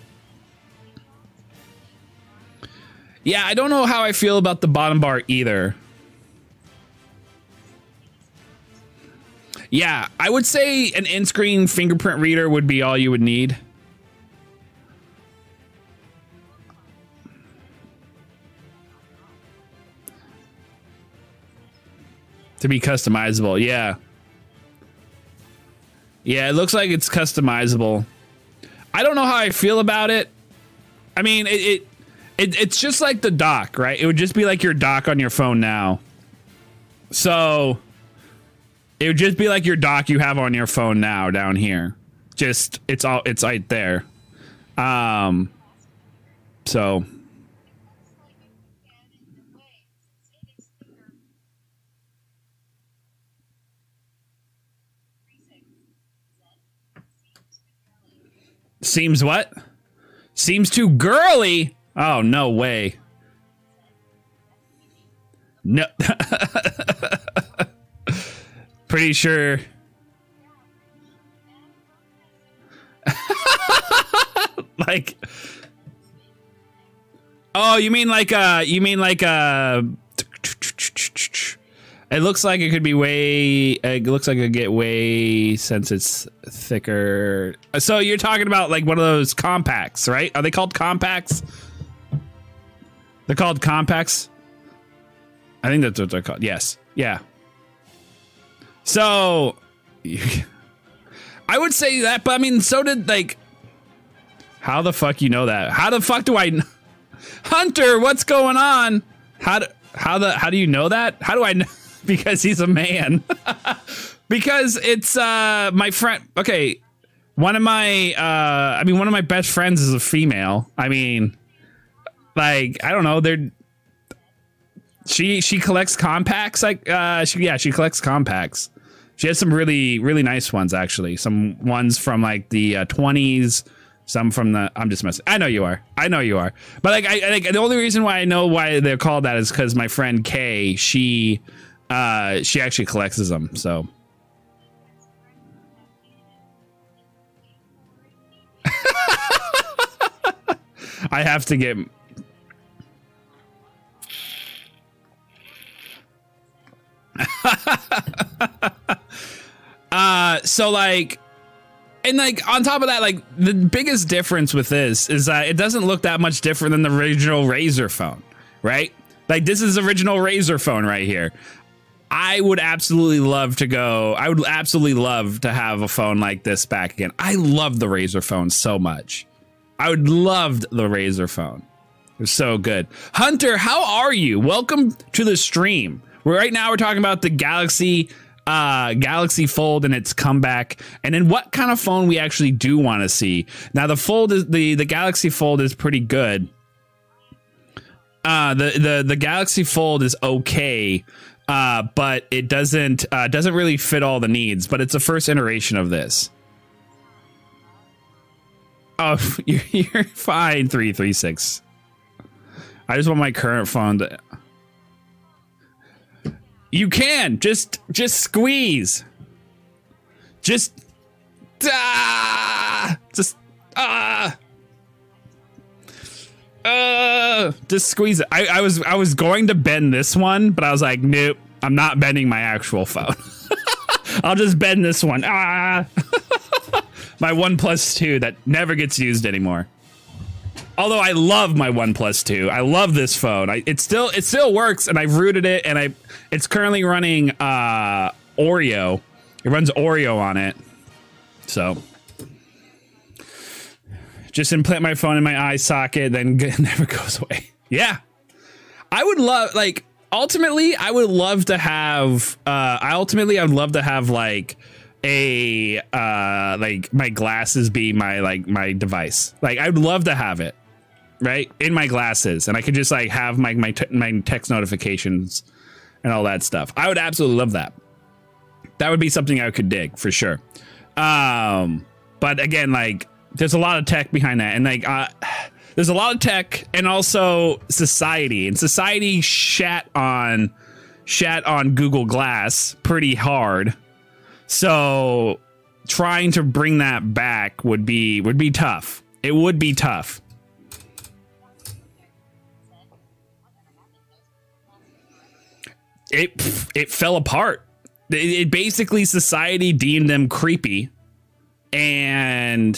Yeah, I don't know how I feel about the bottom bar either. Yeah, I would say an in-screen fingerprint reader would be all you would need. To be customizable, yeah. Yeah, it looks like it's customizable. I don't know how I feel about it. I mean, it's just like the dock, right? It would just be like your dock on your phone now. So it would just be like your dock you have on your phone now down here. Just it's right there. So seems what? Seems too girly. Oh, no way. No. Pretty sure. Like, oh, you mean like it looks like it could be way, it looks like it could get way since it's thicker. So you're talking about like one of those compacts, right? Are they called compacts? They're called compacts. I think that's what they're called. Yes. Yeah. So I would say that, but I mean, so did like, how the fuck you know that? How the fuck do I, Hunter, what's going on? How do you know that? How do I know? Because he's a man. Because it's my friend. Okay, one of my best friends is a female. I mean, like, I don't know. She collects compacts. Like she collects compacts. She has some really nice ones actually. Some ones from like the 20s. Some from the, I'm just messing. I know you are. But like, I the only reason why I know why they're called that is because my friend Kay, she actually collects them. So I have to get. So like. And like on top of that, like the biggest difference with this is that it doesn't look that much different than the original Razer phone, right? Like this is original Razer phone right here. I would absolutely love to have a phone like this back again. I love the Razer phone so much. I would love the Razer phone. It was so good. Hunter, how are you? Welcome to the stream. Right now we're talking about the Galaxy Fold and its comeback, and then what kind of phone we actually do want to see. Now the Fold is the Galaxy Fold is pretty good. The Galaxy Fold is okay, but it doesn't really fit all the needs. But it's the first iteration of this. Oh, you're fine. 336. I just want my current phone to. You can just squeeze. Just squeeze it. I was going to bend this one, but I was like, nope, I'm not bending my actual phone. I'll just bend this one. My OnePlus 2 that never gets used anymore. Although I love my OnePlus 2. I love this phone. It still works, and I've rooted it, and it's currently running Oreo. It runs Oreo on it. So just implant my phone in my eye socket, then it never goes away. Yeah. I would love, like, ultimately I would love to have I would love to have like a like my glasses be my device. Like I'd love to have it right in my glasses, and I could just like have my text notifications and all that stuff. I would absolutely love that. That would be something I could dig for sure. But again, like there's a lot of tech behind that, and like there's a lot of tech and also society, and society shat on Google Glass pretty hard. So trying to bring that back would be tough. It would be tough. It fell apart. It basically, society deemed them creepy, and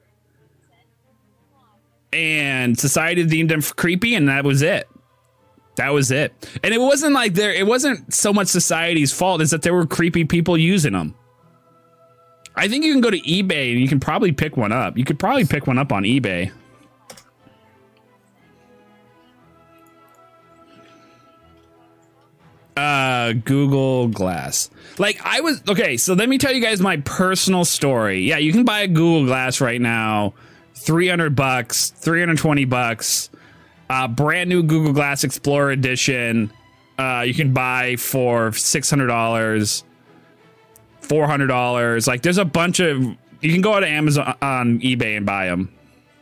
society deemed them creepy, and that was it. That was it. And it wasn't like it wasn't so much society's fault, is that there were creepy people using them. I think you can go to eBay and you can probably pick one up. You could probably pick one up on eBay. Google Glass. Like okay, so let me tell you guys my personal story. Yeah, you can buy a Google Glass right now. $300, $320. Brand new Google Glass Explorer Edition. You can buy for $600, $400. Like there's a bunch of, you can go out to Amazon on eBay and buy them.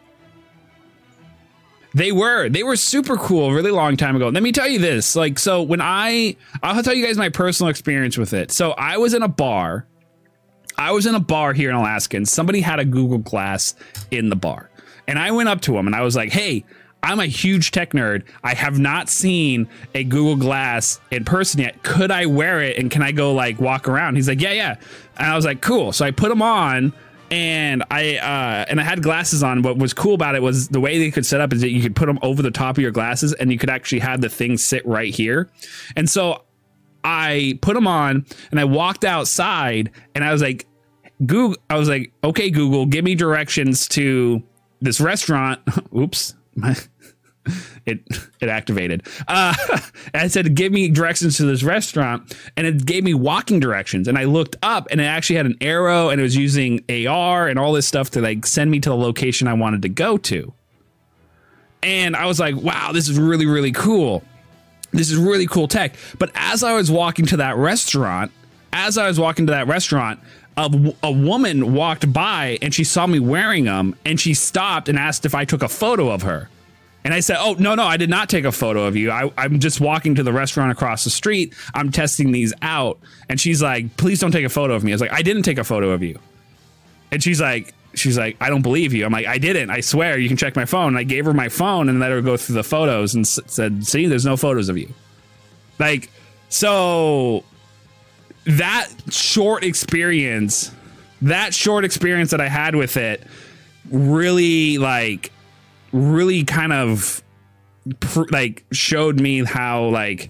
They were super cool a really long time ago. Let me tell you this. Like, so when I'll tell you guys my personal experience with it. So I was in a bar here in Alaska, and somebody had a Google Glass in the bar. And I went up to him and I was like, hey, I'm a huge tech nerd. I have not seen a Google Glass in person yet. Could I wear it and can I go like walk around? He's like, yeah. And I was like, cool. So I put them on. And I had glasses on. What was cool about it was the way they could set up is that you could put them over the top of your glasses and you could actually have the thing sit right here. And so I put them on and I walked outside and I was like, okay, Google, give me directions to this restaurant. Oops. It activated. I said, give me directions to this restaurant, and it gave me walking directions. And I looked up, and it actually had an arrow, and it was using AR and all this stuff to like send me to the location I wanted to go to. And I was like, wow, this is really, really cool. This is really cool tech. But as I was walking to that restaurant, a woman walked by and she saw me wearing them, and she stopped and asked if I took a photo of her. And I said, oh, no, I did not take a photo of you. I'm just walking to the restaurant across the street. I'm testing these out. And she's like, please don't take a photo of me. I was like, I didn't take a photo of you. And she's like, I don't believe you. I'm like, I didn't. I swear. You can check my phone. And I gave her my phone and let her go through the photos and said, see, there's no photos of you. Like, so that short experience that I had with it really kind of showed me how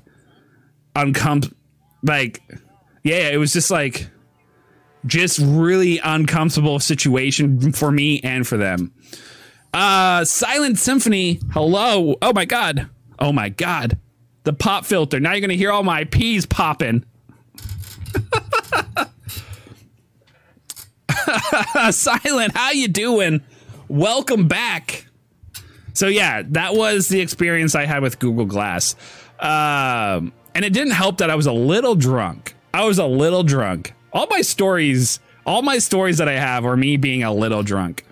it was just really uncomfortable situation for me and for them. Silent Symphony, hello. Oh my god, the pop filter. Now you're gonna hear all my peas popping. Silent, how you doing? Welcome back. So yeah, that was the experience I had with Google Glass. And it didn't help that I was a little drunk. All my stories that I have are me being a little drunk.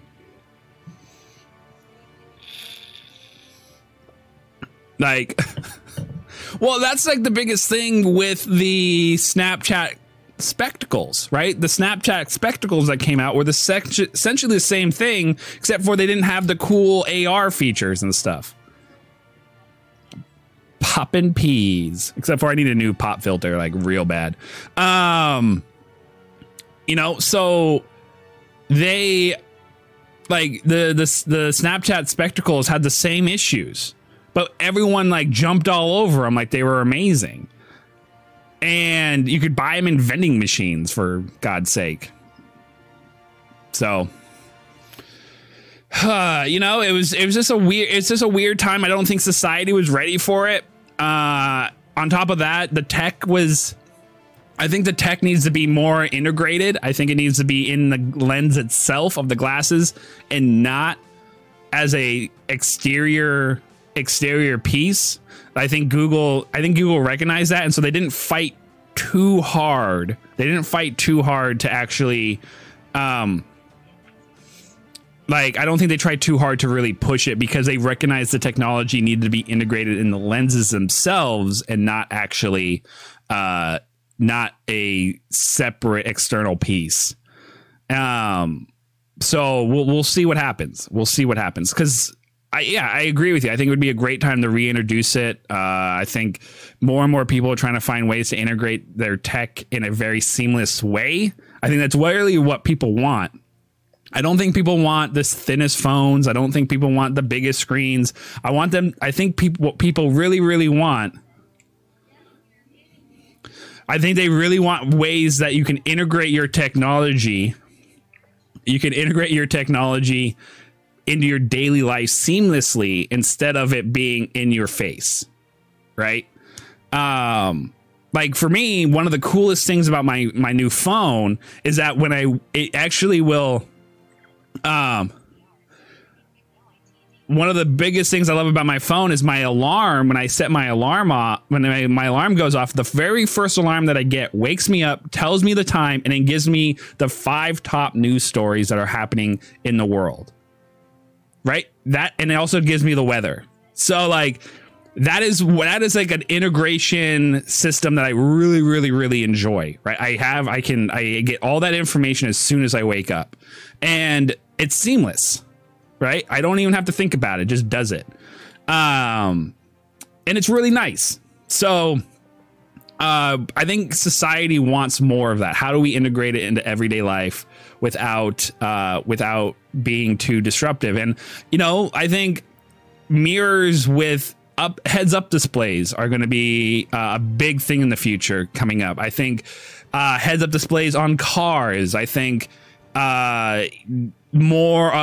Like, well, that's like the biggest thing with the Snapchat spectacles, right? The Snapchat spectacles that came out were essentially the same thing, except for they didn't have the cool AR features and stuff. Poppin' peas, except for I need a new pop filter, like real bad. You know, so they the Snapchat spectacles had the same issues, but everyone like jumped all over them like they were amazing. And you could buy them in vending machines, for God's sake. So, you know, it was just a weird time. I don't think society was ready for it. On top of that, I think the tech needs to be more integrated. I think it needs to be in the lens itself of the glasses and not as a exterior piece. I think Google recognized that, and so they didn't fight too hard. To actually, I don't think they tried too hard to really push it, because they recognized the technology needed to be integrated in the lenses themselves and not actually, not a separate external piece. So we'll see what happens. Because I agree with you. I think it would be a great time to reintroduce it. I think more and more people are trying to find ways to integrate their tech in a very seamless way. I think that's really what people want. I don't think people want the thinnest phones. I don't think people want the biggest screens. I think what people really, really want, I think they really want ways that you can integrate your technology. You can integrate your technology into your daily life seamlessly instead of it being in your face, right? Like for me, one of the coolest things about my new phone is that it actually will. One of the biggest things I love about my phone is my alarm. When I set my alarm off, when my alarm goes off, the very first alarm that I get wakes me up, tells me the time, and then gives me the 5 top news stories that are happening in the world. Right? And it also gives me the weather. So like that is like an integration system that I really, really, really enjoy. Right? I get all that information as soon as I wake up, and it's seamless. Right? I don't even have to think about it. It just does it. And it's really nice. So I think society wants more of that. How do we integrate it into everyday life without being too disruptive? And, you know, I think mirrors with heads up displays are going to be a big thing in the future coming up. I think heads up displays on cars. I think more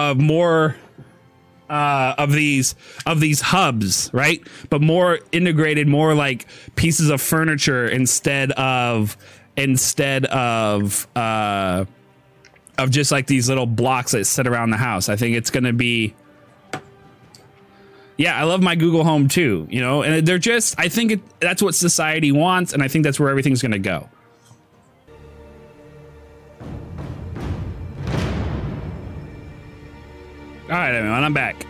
of these hubs, right? But more integrated, more like pieces of furniture instead of just like these little blocks that sit around the house. I think it's going to be. Yeah, I love my Google Home too, you know, and they're just, I think that's what society wants, and I think that's where everything's going to go. All right, everyone, I'm back.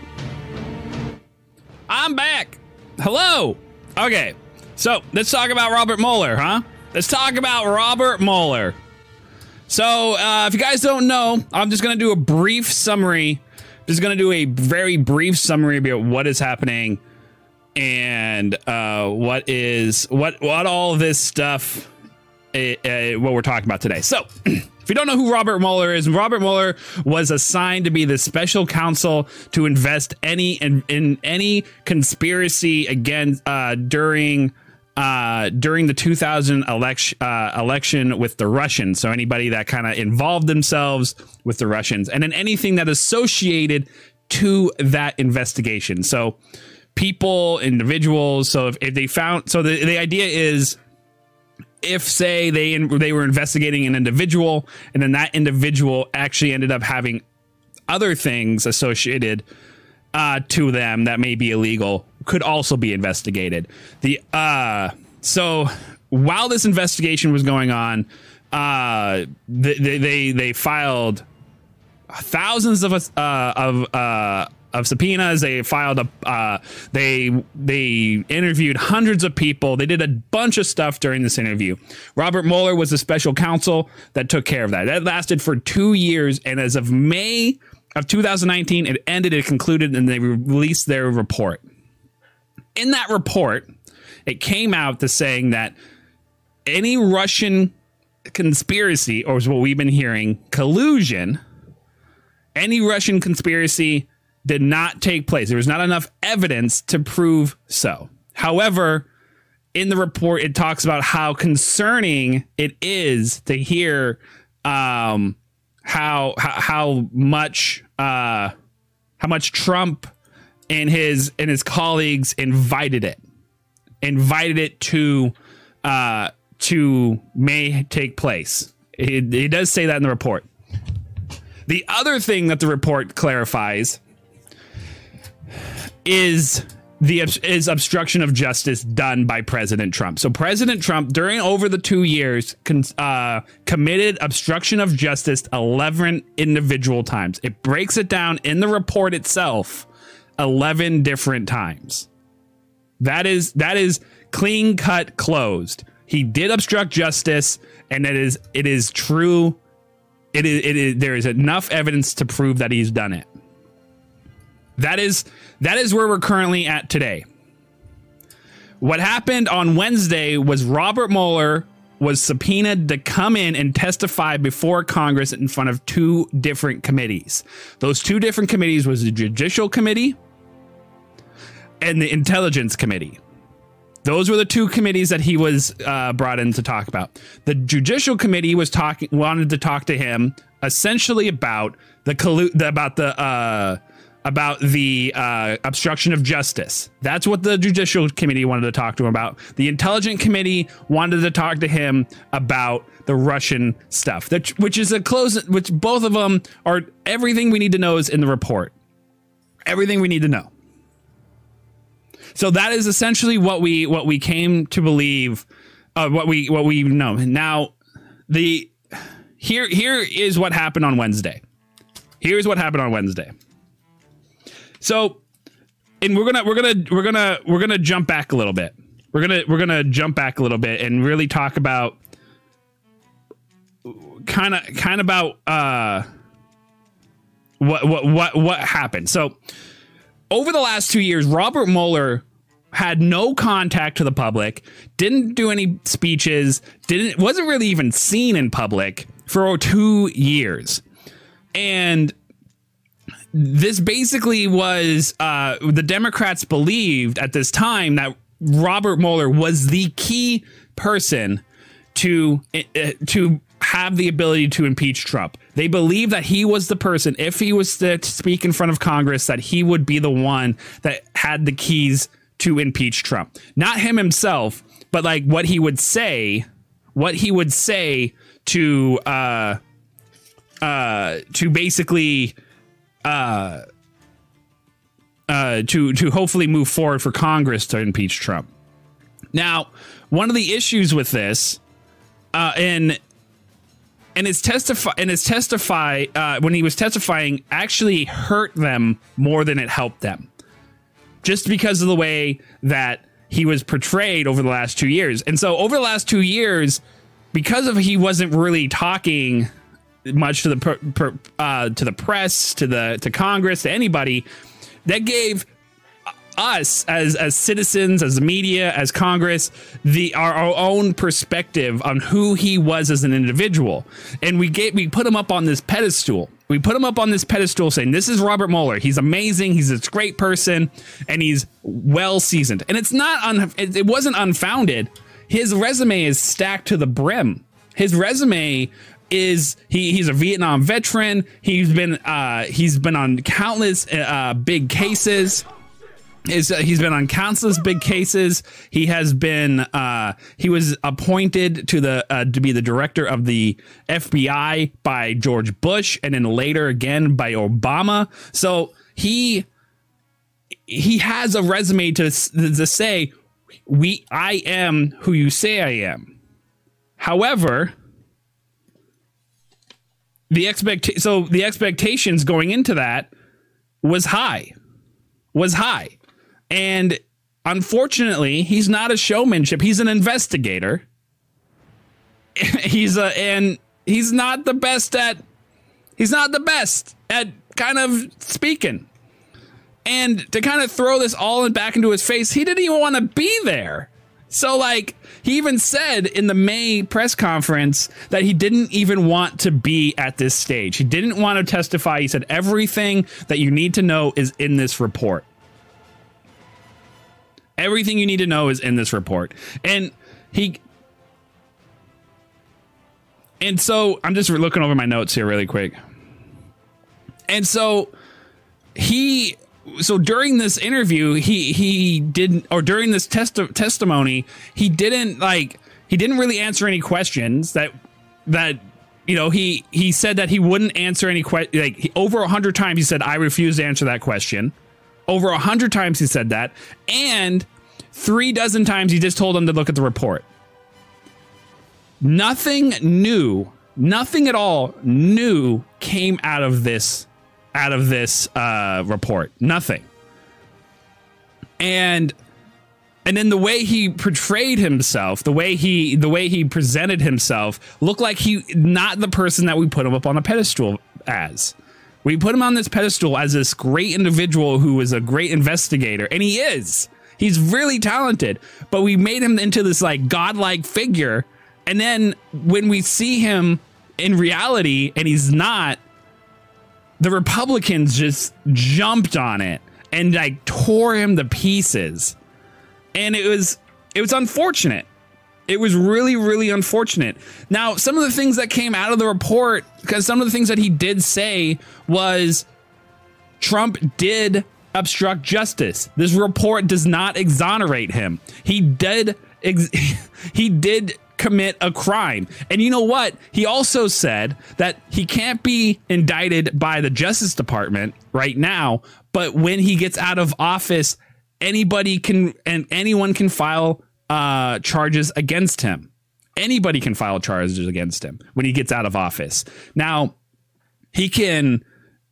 I'm back. Hello. Okay, so let's talk about Robert Mueller, huh? Let's talk about Robert Mueller. So if you guys don't know, I'm just going to do a brief summary. Just going to do a very brief summary about what is happening and what all of this stuff, what we're talking about today. So if you don't know who Robert Mueller is, Robert Mueller was assigned to be the special counsel to invest in any conspiracy against during the 2000 election with the Russians. So anybody that kind of involved themselves with the Russians, and then anything that associated to that investigation. So people, individuals. So if they found, so the idea is, if say they were investigating an individual and then that individual actually ended up having other things associated to them that may be illegal, could also be investigated. So while this investigation was going on, they filed thousands of subpoenas. They filed they interviewed hundreds of people. They did a bunch of stuff during this interview. Robert Mueller was the special counsel that took care of that. That lasted for 2 years, and as of May of 2019, it concluded, and they released their report. In that report, it came out to saying that any Russian conspiracy, or is what we've been hearing, collusion, any Russian conspiracy did not take place. There was not enough evidence to prove so. However, in the report, it talks about how concerning it is to hear how much Trump and his colleagues invited it to may take place. It does say that in the report. The other thing that the report clarifies is obstruction of justice done by President Trump. So President Trump, over the 2 years, committed obstruction of justice 11 individual times. It breaks it down in the report itself 11 different times. That is clean cut, closed. He did obstruct justice, and it is true. There is enough evidence to prove that he's done it. That is where we're currently at today. What happened on Wednesday was Robert Mueller was subpoenaed to come in and testify before Congress in front of 2 different committees. Those 2 different committees was the Judicial Committee and the Intelligence Committee. Those were the 2 committees that he was brought in to talk about. The Judicial Committee wanted to talk to him essentially about the obstruction of justice. That's what the Judicial Committee wanted to talk to him about. The Intelligence Committee wanted to talk to him about the Russian stuff, which both of them are everything we need to know is in the report. Everything we need to know. So that is essentially what we came to believe, what we know. Now, here is what happened on Wednesday. Here's what happened on Wednesday. So, and we're gonna jump back a little bit. We're gonna jump back a little bit and really talk about kind of about what happened. So, over the last 2 years, Robert Mueller had no contact to the public, didn't do any speeches, wasn't really even seen in public for 2 years. And this basically was the Democrats believed at this time that Robert Mueller was the key person to have the ability to impeach Trump. They believed that he was the person, if he was to speak in front of Congress, that he would be the one that had the keys to impeach Trump. Not him himself, but like what he would say to basically to hopefully move forward for Congress to impeach Trump. Now, one of the issues with this, when he was testifying, actually hurt them more than it helped them, just because of the way that he was portrayed over the last 2 years. And so over the last 2 years, because of he wasn't really talking much to the press, to Congress, to anybody, that gave us as citizens, as the media, as Congress, our own perspective on who he was as an individual. And we put him up on this pedestal. We put him up on this pedestal saying, this is Robert Mueller. He's amazing. He's this great person, and he's well seasoned. And it wasn't unfounded. His resume is stacked to the brim. His resume is he's a Vietnam veteran. He's been on countless big cases. He's been on countless big cases. He has been he was appointed to be the director of the FBI by George Bush, and then later again by Obama. So he has a resume to say I am who you say I am. However, the expectations going into that was high. And unfortunately, he's not a showmanship. He's an investigator. He's not the best at kind of speaking. And to kind of throw this all back into his face, he didn't even want to be there. So, like, he even said in the May press conference that he didn't even want to be at this stage. He didn't want to testify. He said everything that you need to know is in this report. Everything you need to know is in this report. And so I'm just looking over my notes here really quick. And so during this interview, during this testimony, he didn't really answer any questions that he said that he wouldn't answer any questions. Over 100 times he said, I refuse to answer that question. Over 100 times he said that, and 36 times he just told them to look at the report. Nothing new, nothing at all new came out of this report. Nothing. And then the way he portrayed himself, the way he presented himself, looked like he not the person that we put him up on a pedestal as. We put him on this pedestal as this great individual who is a great investigator, and he is. He's really talented, but we made him into this like godlike figure, And then when we see him in reality and he's not, the Republicans just jumped on it and like tore him to pieces. And it was unfortunate. It was really, really unfortunate. Now, some of the things that came out of the report, because some of the things that he did say was Trump did obstruct justice. This report does not exonerate him. He did commit a crime. And you know what? He also said that he can't be indicted by the Justice Department right now, but when he gets out of office, anyone can file charges against him. Anybody can file charges against him when he gets out of office. Now, he can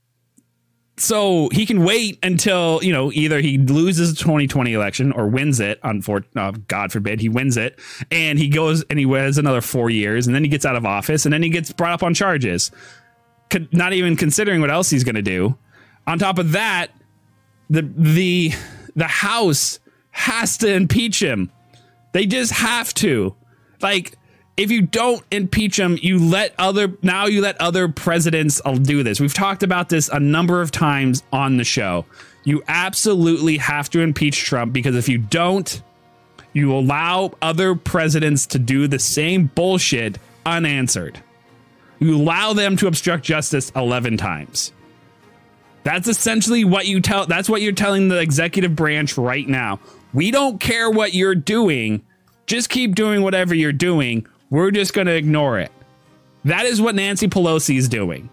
wait until, either he loses the 2020 election or wins it. God forbid he wins it. And he goes and he has another 4 years and then he gets out of office and then he gets brought up on charges. Not even considering what else he's going to do. On top of that, the House has to impeach him. They just have to. Like, if you don't impeach him, you let other presidents do this. We've talked about this a number of times on the show. You absolutely have to impeach Trump, because if you don't, you allow other presidents to do the same bullshit unanswered. You allow them to obstruct justice 11 times. That's essentially what you tell. That's what you're telling the executive branch right now. We don't care what you're doing. Just keep doing whatever you're doing. We're just going to ignore it. That is what Nancy Pelosi is doing.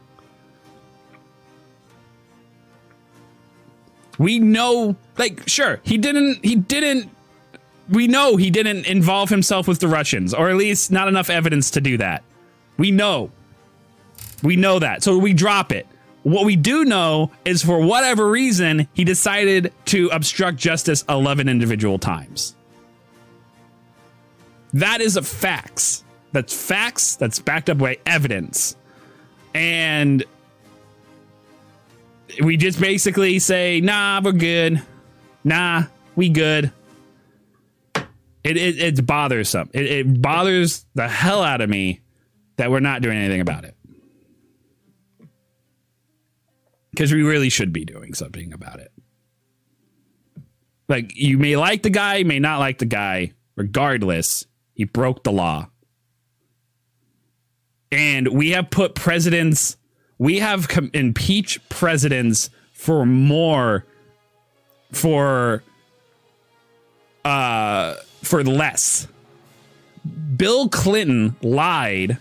We know, sure, we know he didn't involve himself with the Russians, or at least not enough evidence to do that. We know that. So we drop it. What we do know is, for whatever reason, he decided to obstruct justice 11 individual times. That is a facts. That's facts. That's backed up by evidence. And we just basically say, nah, we're good. Nah, we good. It's bothersome. It bothers the hell out of me that we're not doing anything about it. Because we really should be doing something about it. Like, you may like the guy, may not like the guy. Regardless, he broke the law. And we have put presidents, we have impeached presidents for less. Bill Clinton lied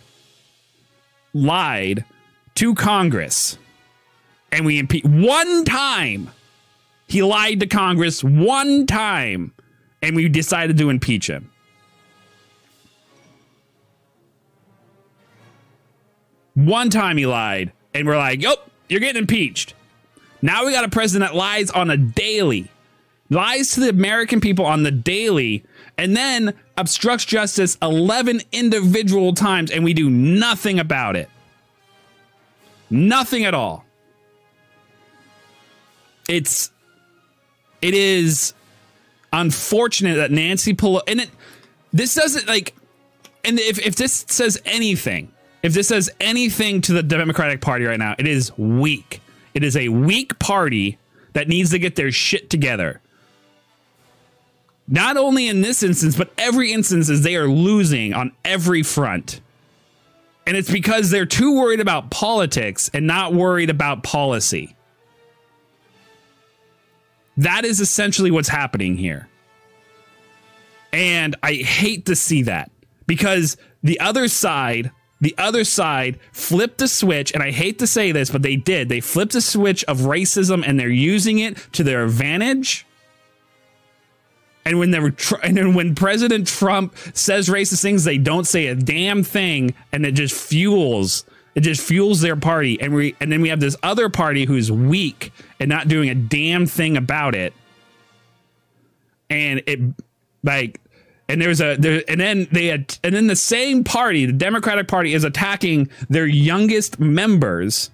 to Congress. And we impeached one time. He lied to Congress one time, and we decided to impeach him. One time he lied, and we're like, "Yep, you're getting impeached." Now we got a president that lies on a daily, lies to the American people on the daily, and then obstructs justice 11 individual times, and we do nothing about it. Nothing at all. It is unfortunate that Nancy Pelosi, and this doesn't and if this says anything, to the Democratic Party right now, it is weak. It is a weak party that needs to get their shit together. Not only in this instance, but every instance, as they are losing on every front. And it's because they're too worried about politics and not worried about policy. That is essentially what's happening here. And I hate to see that, because the other side flipped the switch. And I hate to say this, but they did. They flipped the switch of racism, and they're using it to their advantage. And when President Trump says racist things, they don't say a damn thing, and it just fuels their party. And then we have this other party who's weak and not doing a damn thing about it. And then the same party, the Democratic Party, is attacking their youngest members,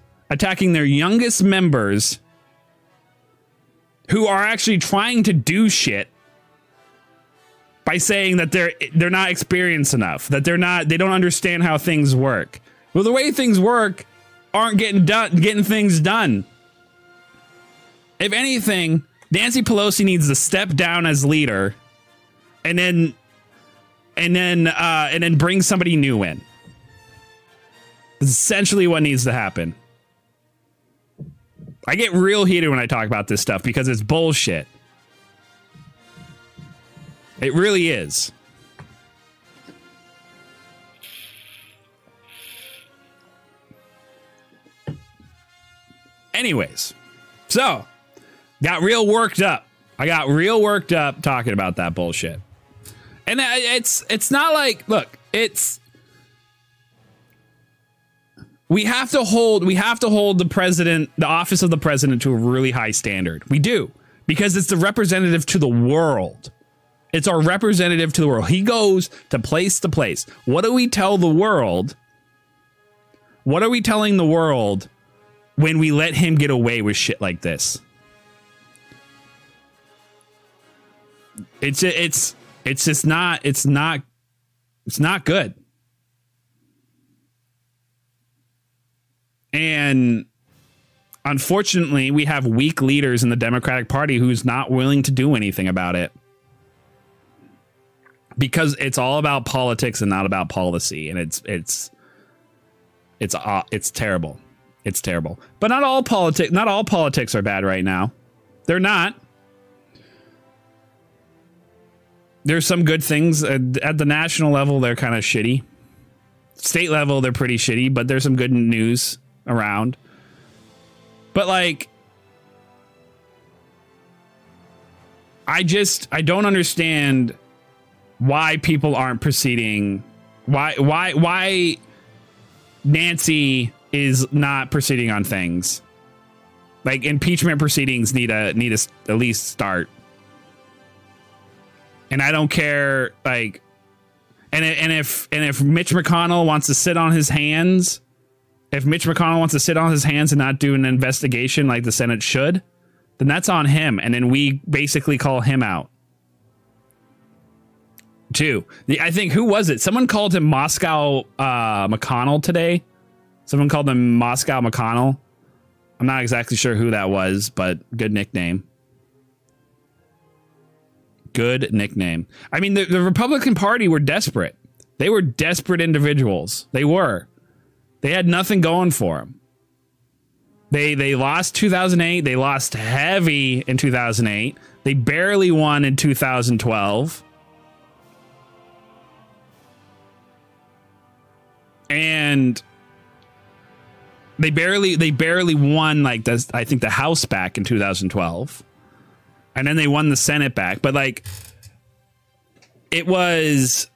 who are actually trying to do shit by saying that they're not experienced enough, that they don't understand how things work. Well, the way things work aren't getting things done. If anything, Nancy Pelosi needs to step down as leader and then bring somebody new in. That's essentially what needs to happen. I get real heated when I talk about this stuff because it's bullshit. It really is. Anyways, so got real worked up. I got real worked up talking about that bullshit. And it's not like, look, we have to hold the president, the office of the president, to a really high standard. We do, because it's the representative to the world. It's our representative to the world. He goes to place. What do we tell the world? What are we telling the world when we let him get away with shit like this? It's just not, it's not good. And unfortunately, we have weak leaders in the Democratic Party who's not willing to do anything about it. Because it's all about politics and not about policy, and it's terrible. It's terrible. But not all politics are bad right now. They're not. There's some good things at the national level. They're kind of shitty. State level, they're pretty shitty, but there's some good news around. But like, I don't understand why people aren't proceeding. Why Nancy is not proceeding on things. Like, impeachment proceedings need to at least start. And I don't care, like, and if Mitch McConnell wants to sit on his hands, and not do an investigation like the Senate should, then that's on him. And then we basically call him out. Too. I think, who was it? Someone called him Moscow McConnell today. Someone called him Moscow McConnell. I'm not exactly sure who that was, but good nickname. Good nickname. I mean, the Republican Party were desperate. They were desperate individuals. They were. They had nothing going for them. They lost 2008. They lost heavy in 2008. They barely won in 2012. And they barely won, like, I think the House back in 2012. And then they won the Senate back. But like, it was,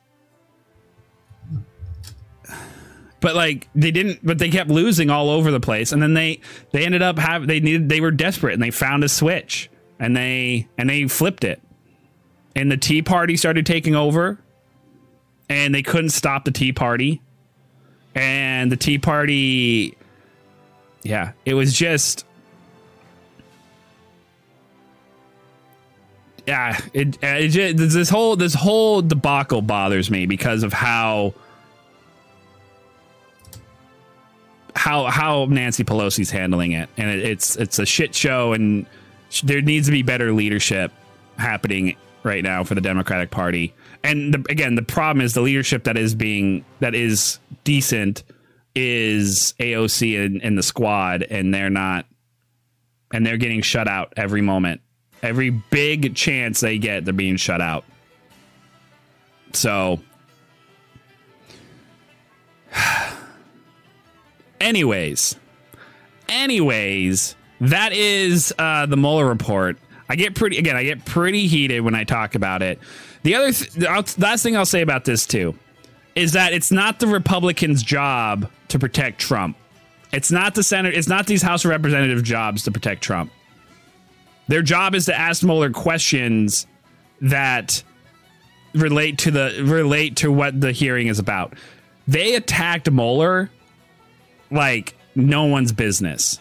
but like, they kept losing all over the place. And then they ended up they were desperate, and they found a switch, and they flipped it. And the Tea Party started taking over, and they couldn't stop the Tea Party. And the Tea Party, yeah, it was just, yeah, this whole debacle bothers me because of how Nancy Pelosi's handling it, and it's a shit show, and there needs to be better leadership happening right now for the Democratic Party. And again, the problem is the leadership that is decent is AOC and the squad, and they're not, and they're getting shut out every moment. Every big chance they get, they're being shut out. So, anyways, that is the Mueller report. I get pretty heated when I talk about it. The last thing I'll say about this too is that it's not the Republicans' job to protect Trump. It's not the Senate. It's not these House of Representatives' jobs to protect Trump. Their job is to ask Mueller questions that relate to what the hearing is about. They attacked Mueller like no one's business.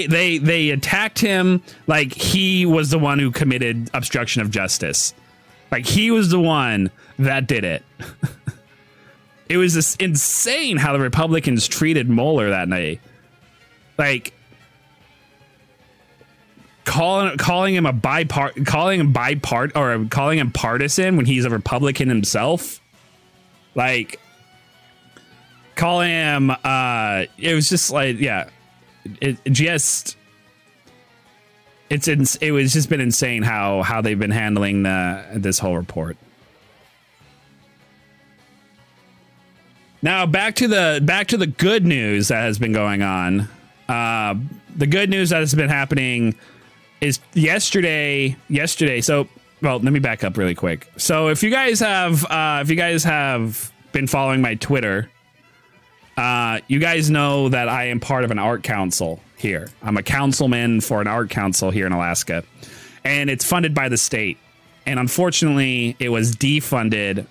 They attacked him like he was the one who committed obstruction of justice. Like, he was the one that did it. It was just insane how the Republicans treated Mueller that night. Like, calling him partisan when he's a Republican himself. Like, calling him, it was just like, yeah, it was just been insane how they've been handling this whole report. Now back to the good news that has been going on. The good news that has been happening is yesterday. So, well, let me back up really quick. So if you guys have been following my Twitter, you guys know that I am part of an art council here. I'm a councilman for an art council here in Alaska, and it's funded by the state. And unfortunately, it was defunded.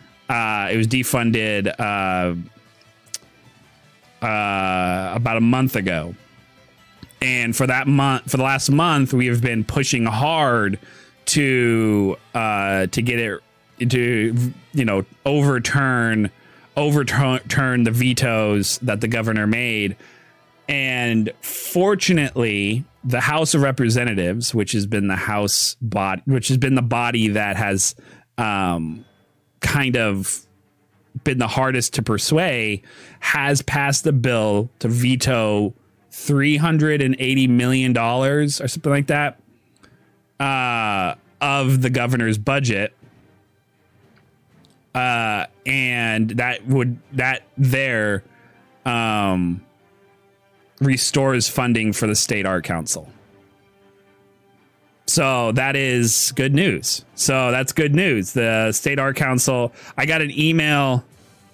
About a month ago. And for the last month, we have been pushing hard to get it to, overturn the vetoes that the governor made. And fortunately, the House of Representatives, which has been the body that has kind of been the hardest to persuade, has passed a bill to veto $380 million or something like that of the governor's budget. And that restores funding for the state art council. So that is good news. So that's good news. The state art council, I got an email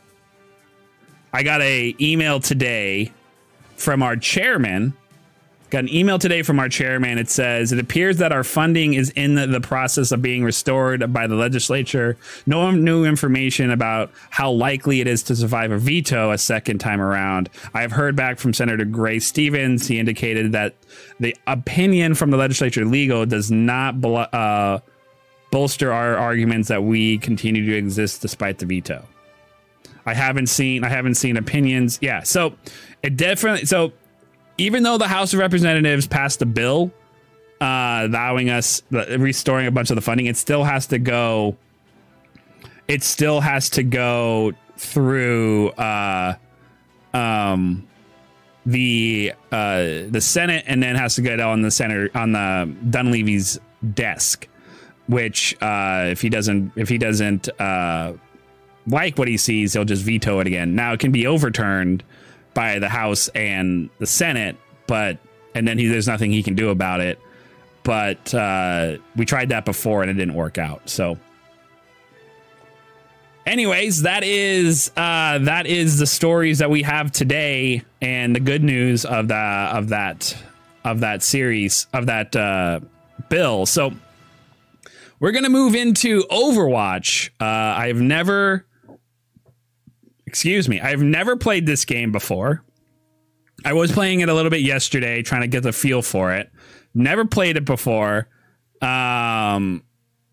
today from our chairman. Got an email today from our chairman. It says, it appears that our funding is in the process of being restored by the legislature. No new information about how likely it is to survive a veto a second time around. I have heard back from Senator Gray Stevens. He indicated that the opinion from the legislature legal does not bolster our arguments that we continue to exist despite the veto. I haven't seen opinions. Yeah. So it definitely, so even though the House of Representatives passed a bill allowing us restoring a bunch of the funding, it still has to go through the Senate, and then has to get on the Dunleavy's desk, which if he doesn't like what he sees, he'll just veto it again. Now it can be overturned by the House and the Senate, and then there's nothing he can do about it. But we tried that before and it didn't work out. So anyways, that is the stories that we have today, and the good news of that series, of that bill. So we're going to move into Overwatch. I've never played this game before. I was playing it a little bit yesterday, trying to get the feel for it. Never played it before. And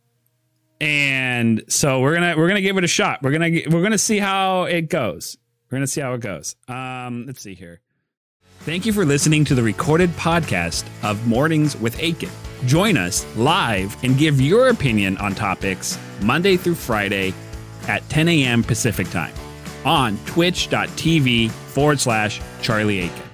so we're gonna give it a shot. We're gonna see how it goes. Let's see here. Thank you for listening to the recorded podcast of Mornings with Aiken. Join us live and give your opinion on topics Monday through Friday at 10 a.m. Pacific time on twitch.tv/Charlie Aiken.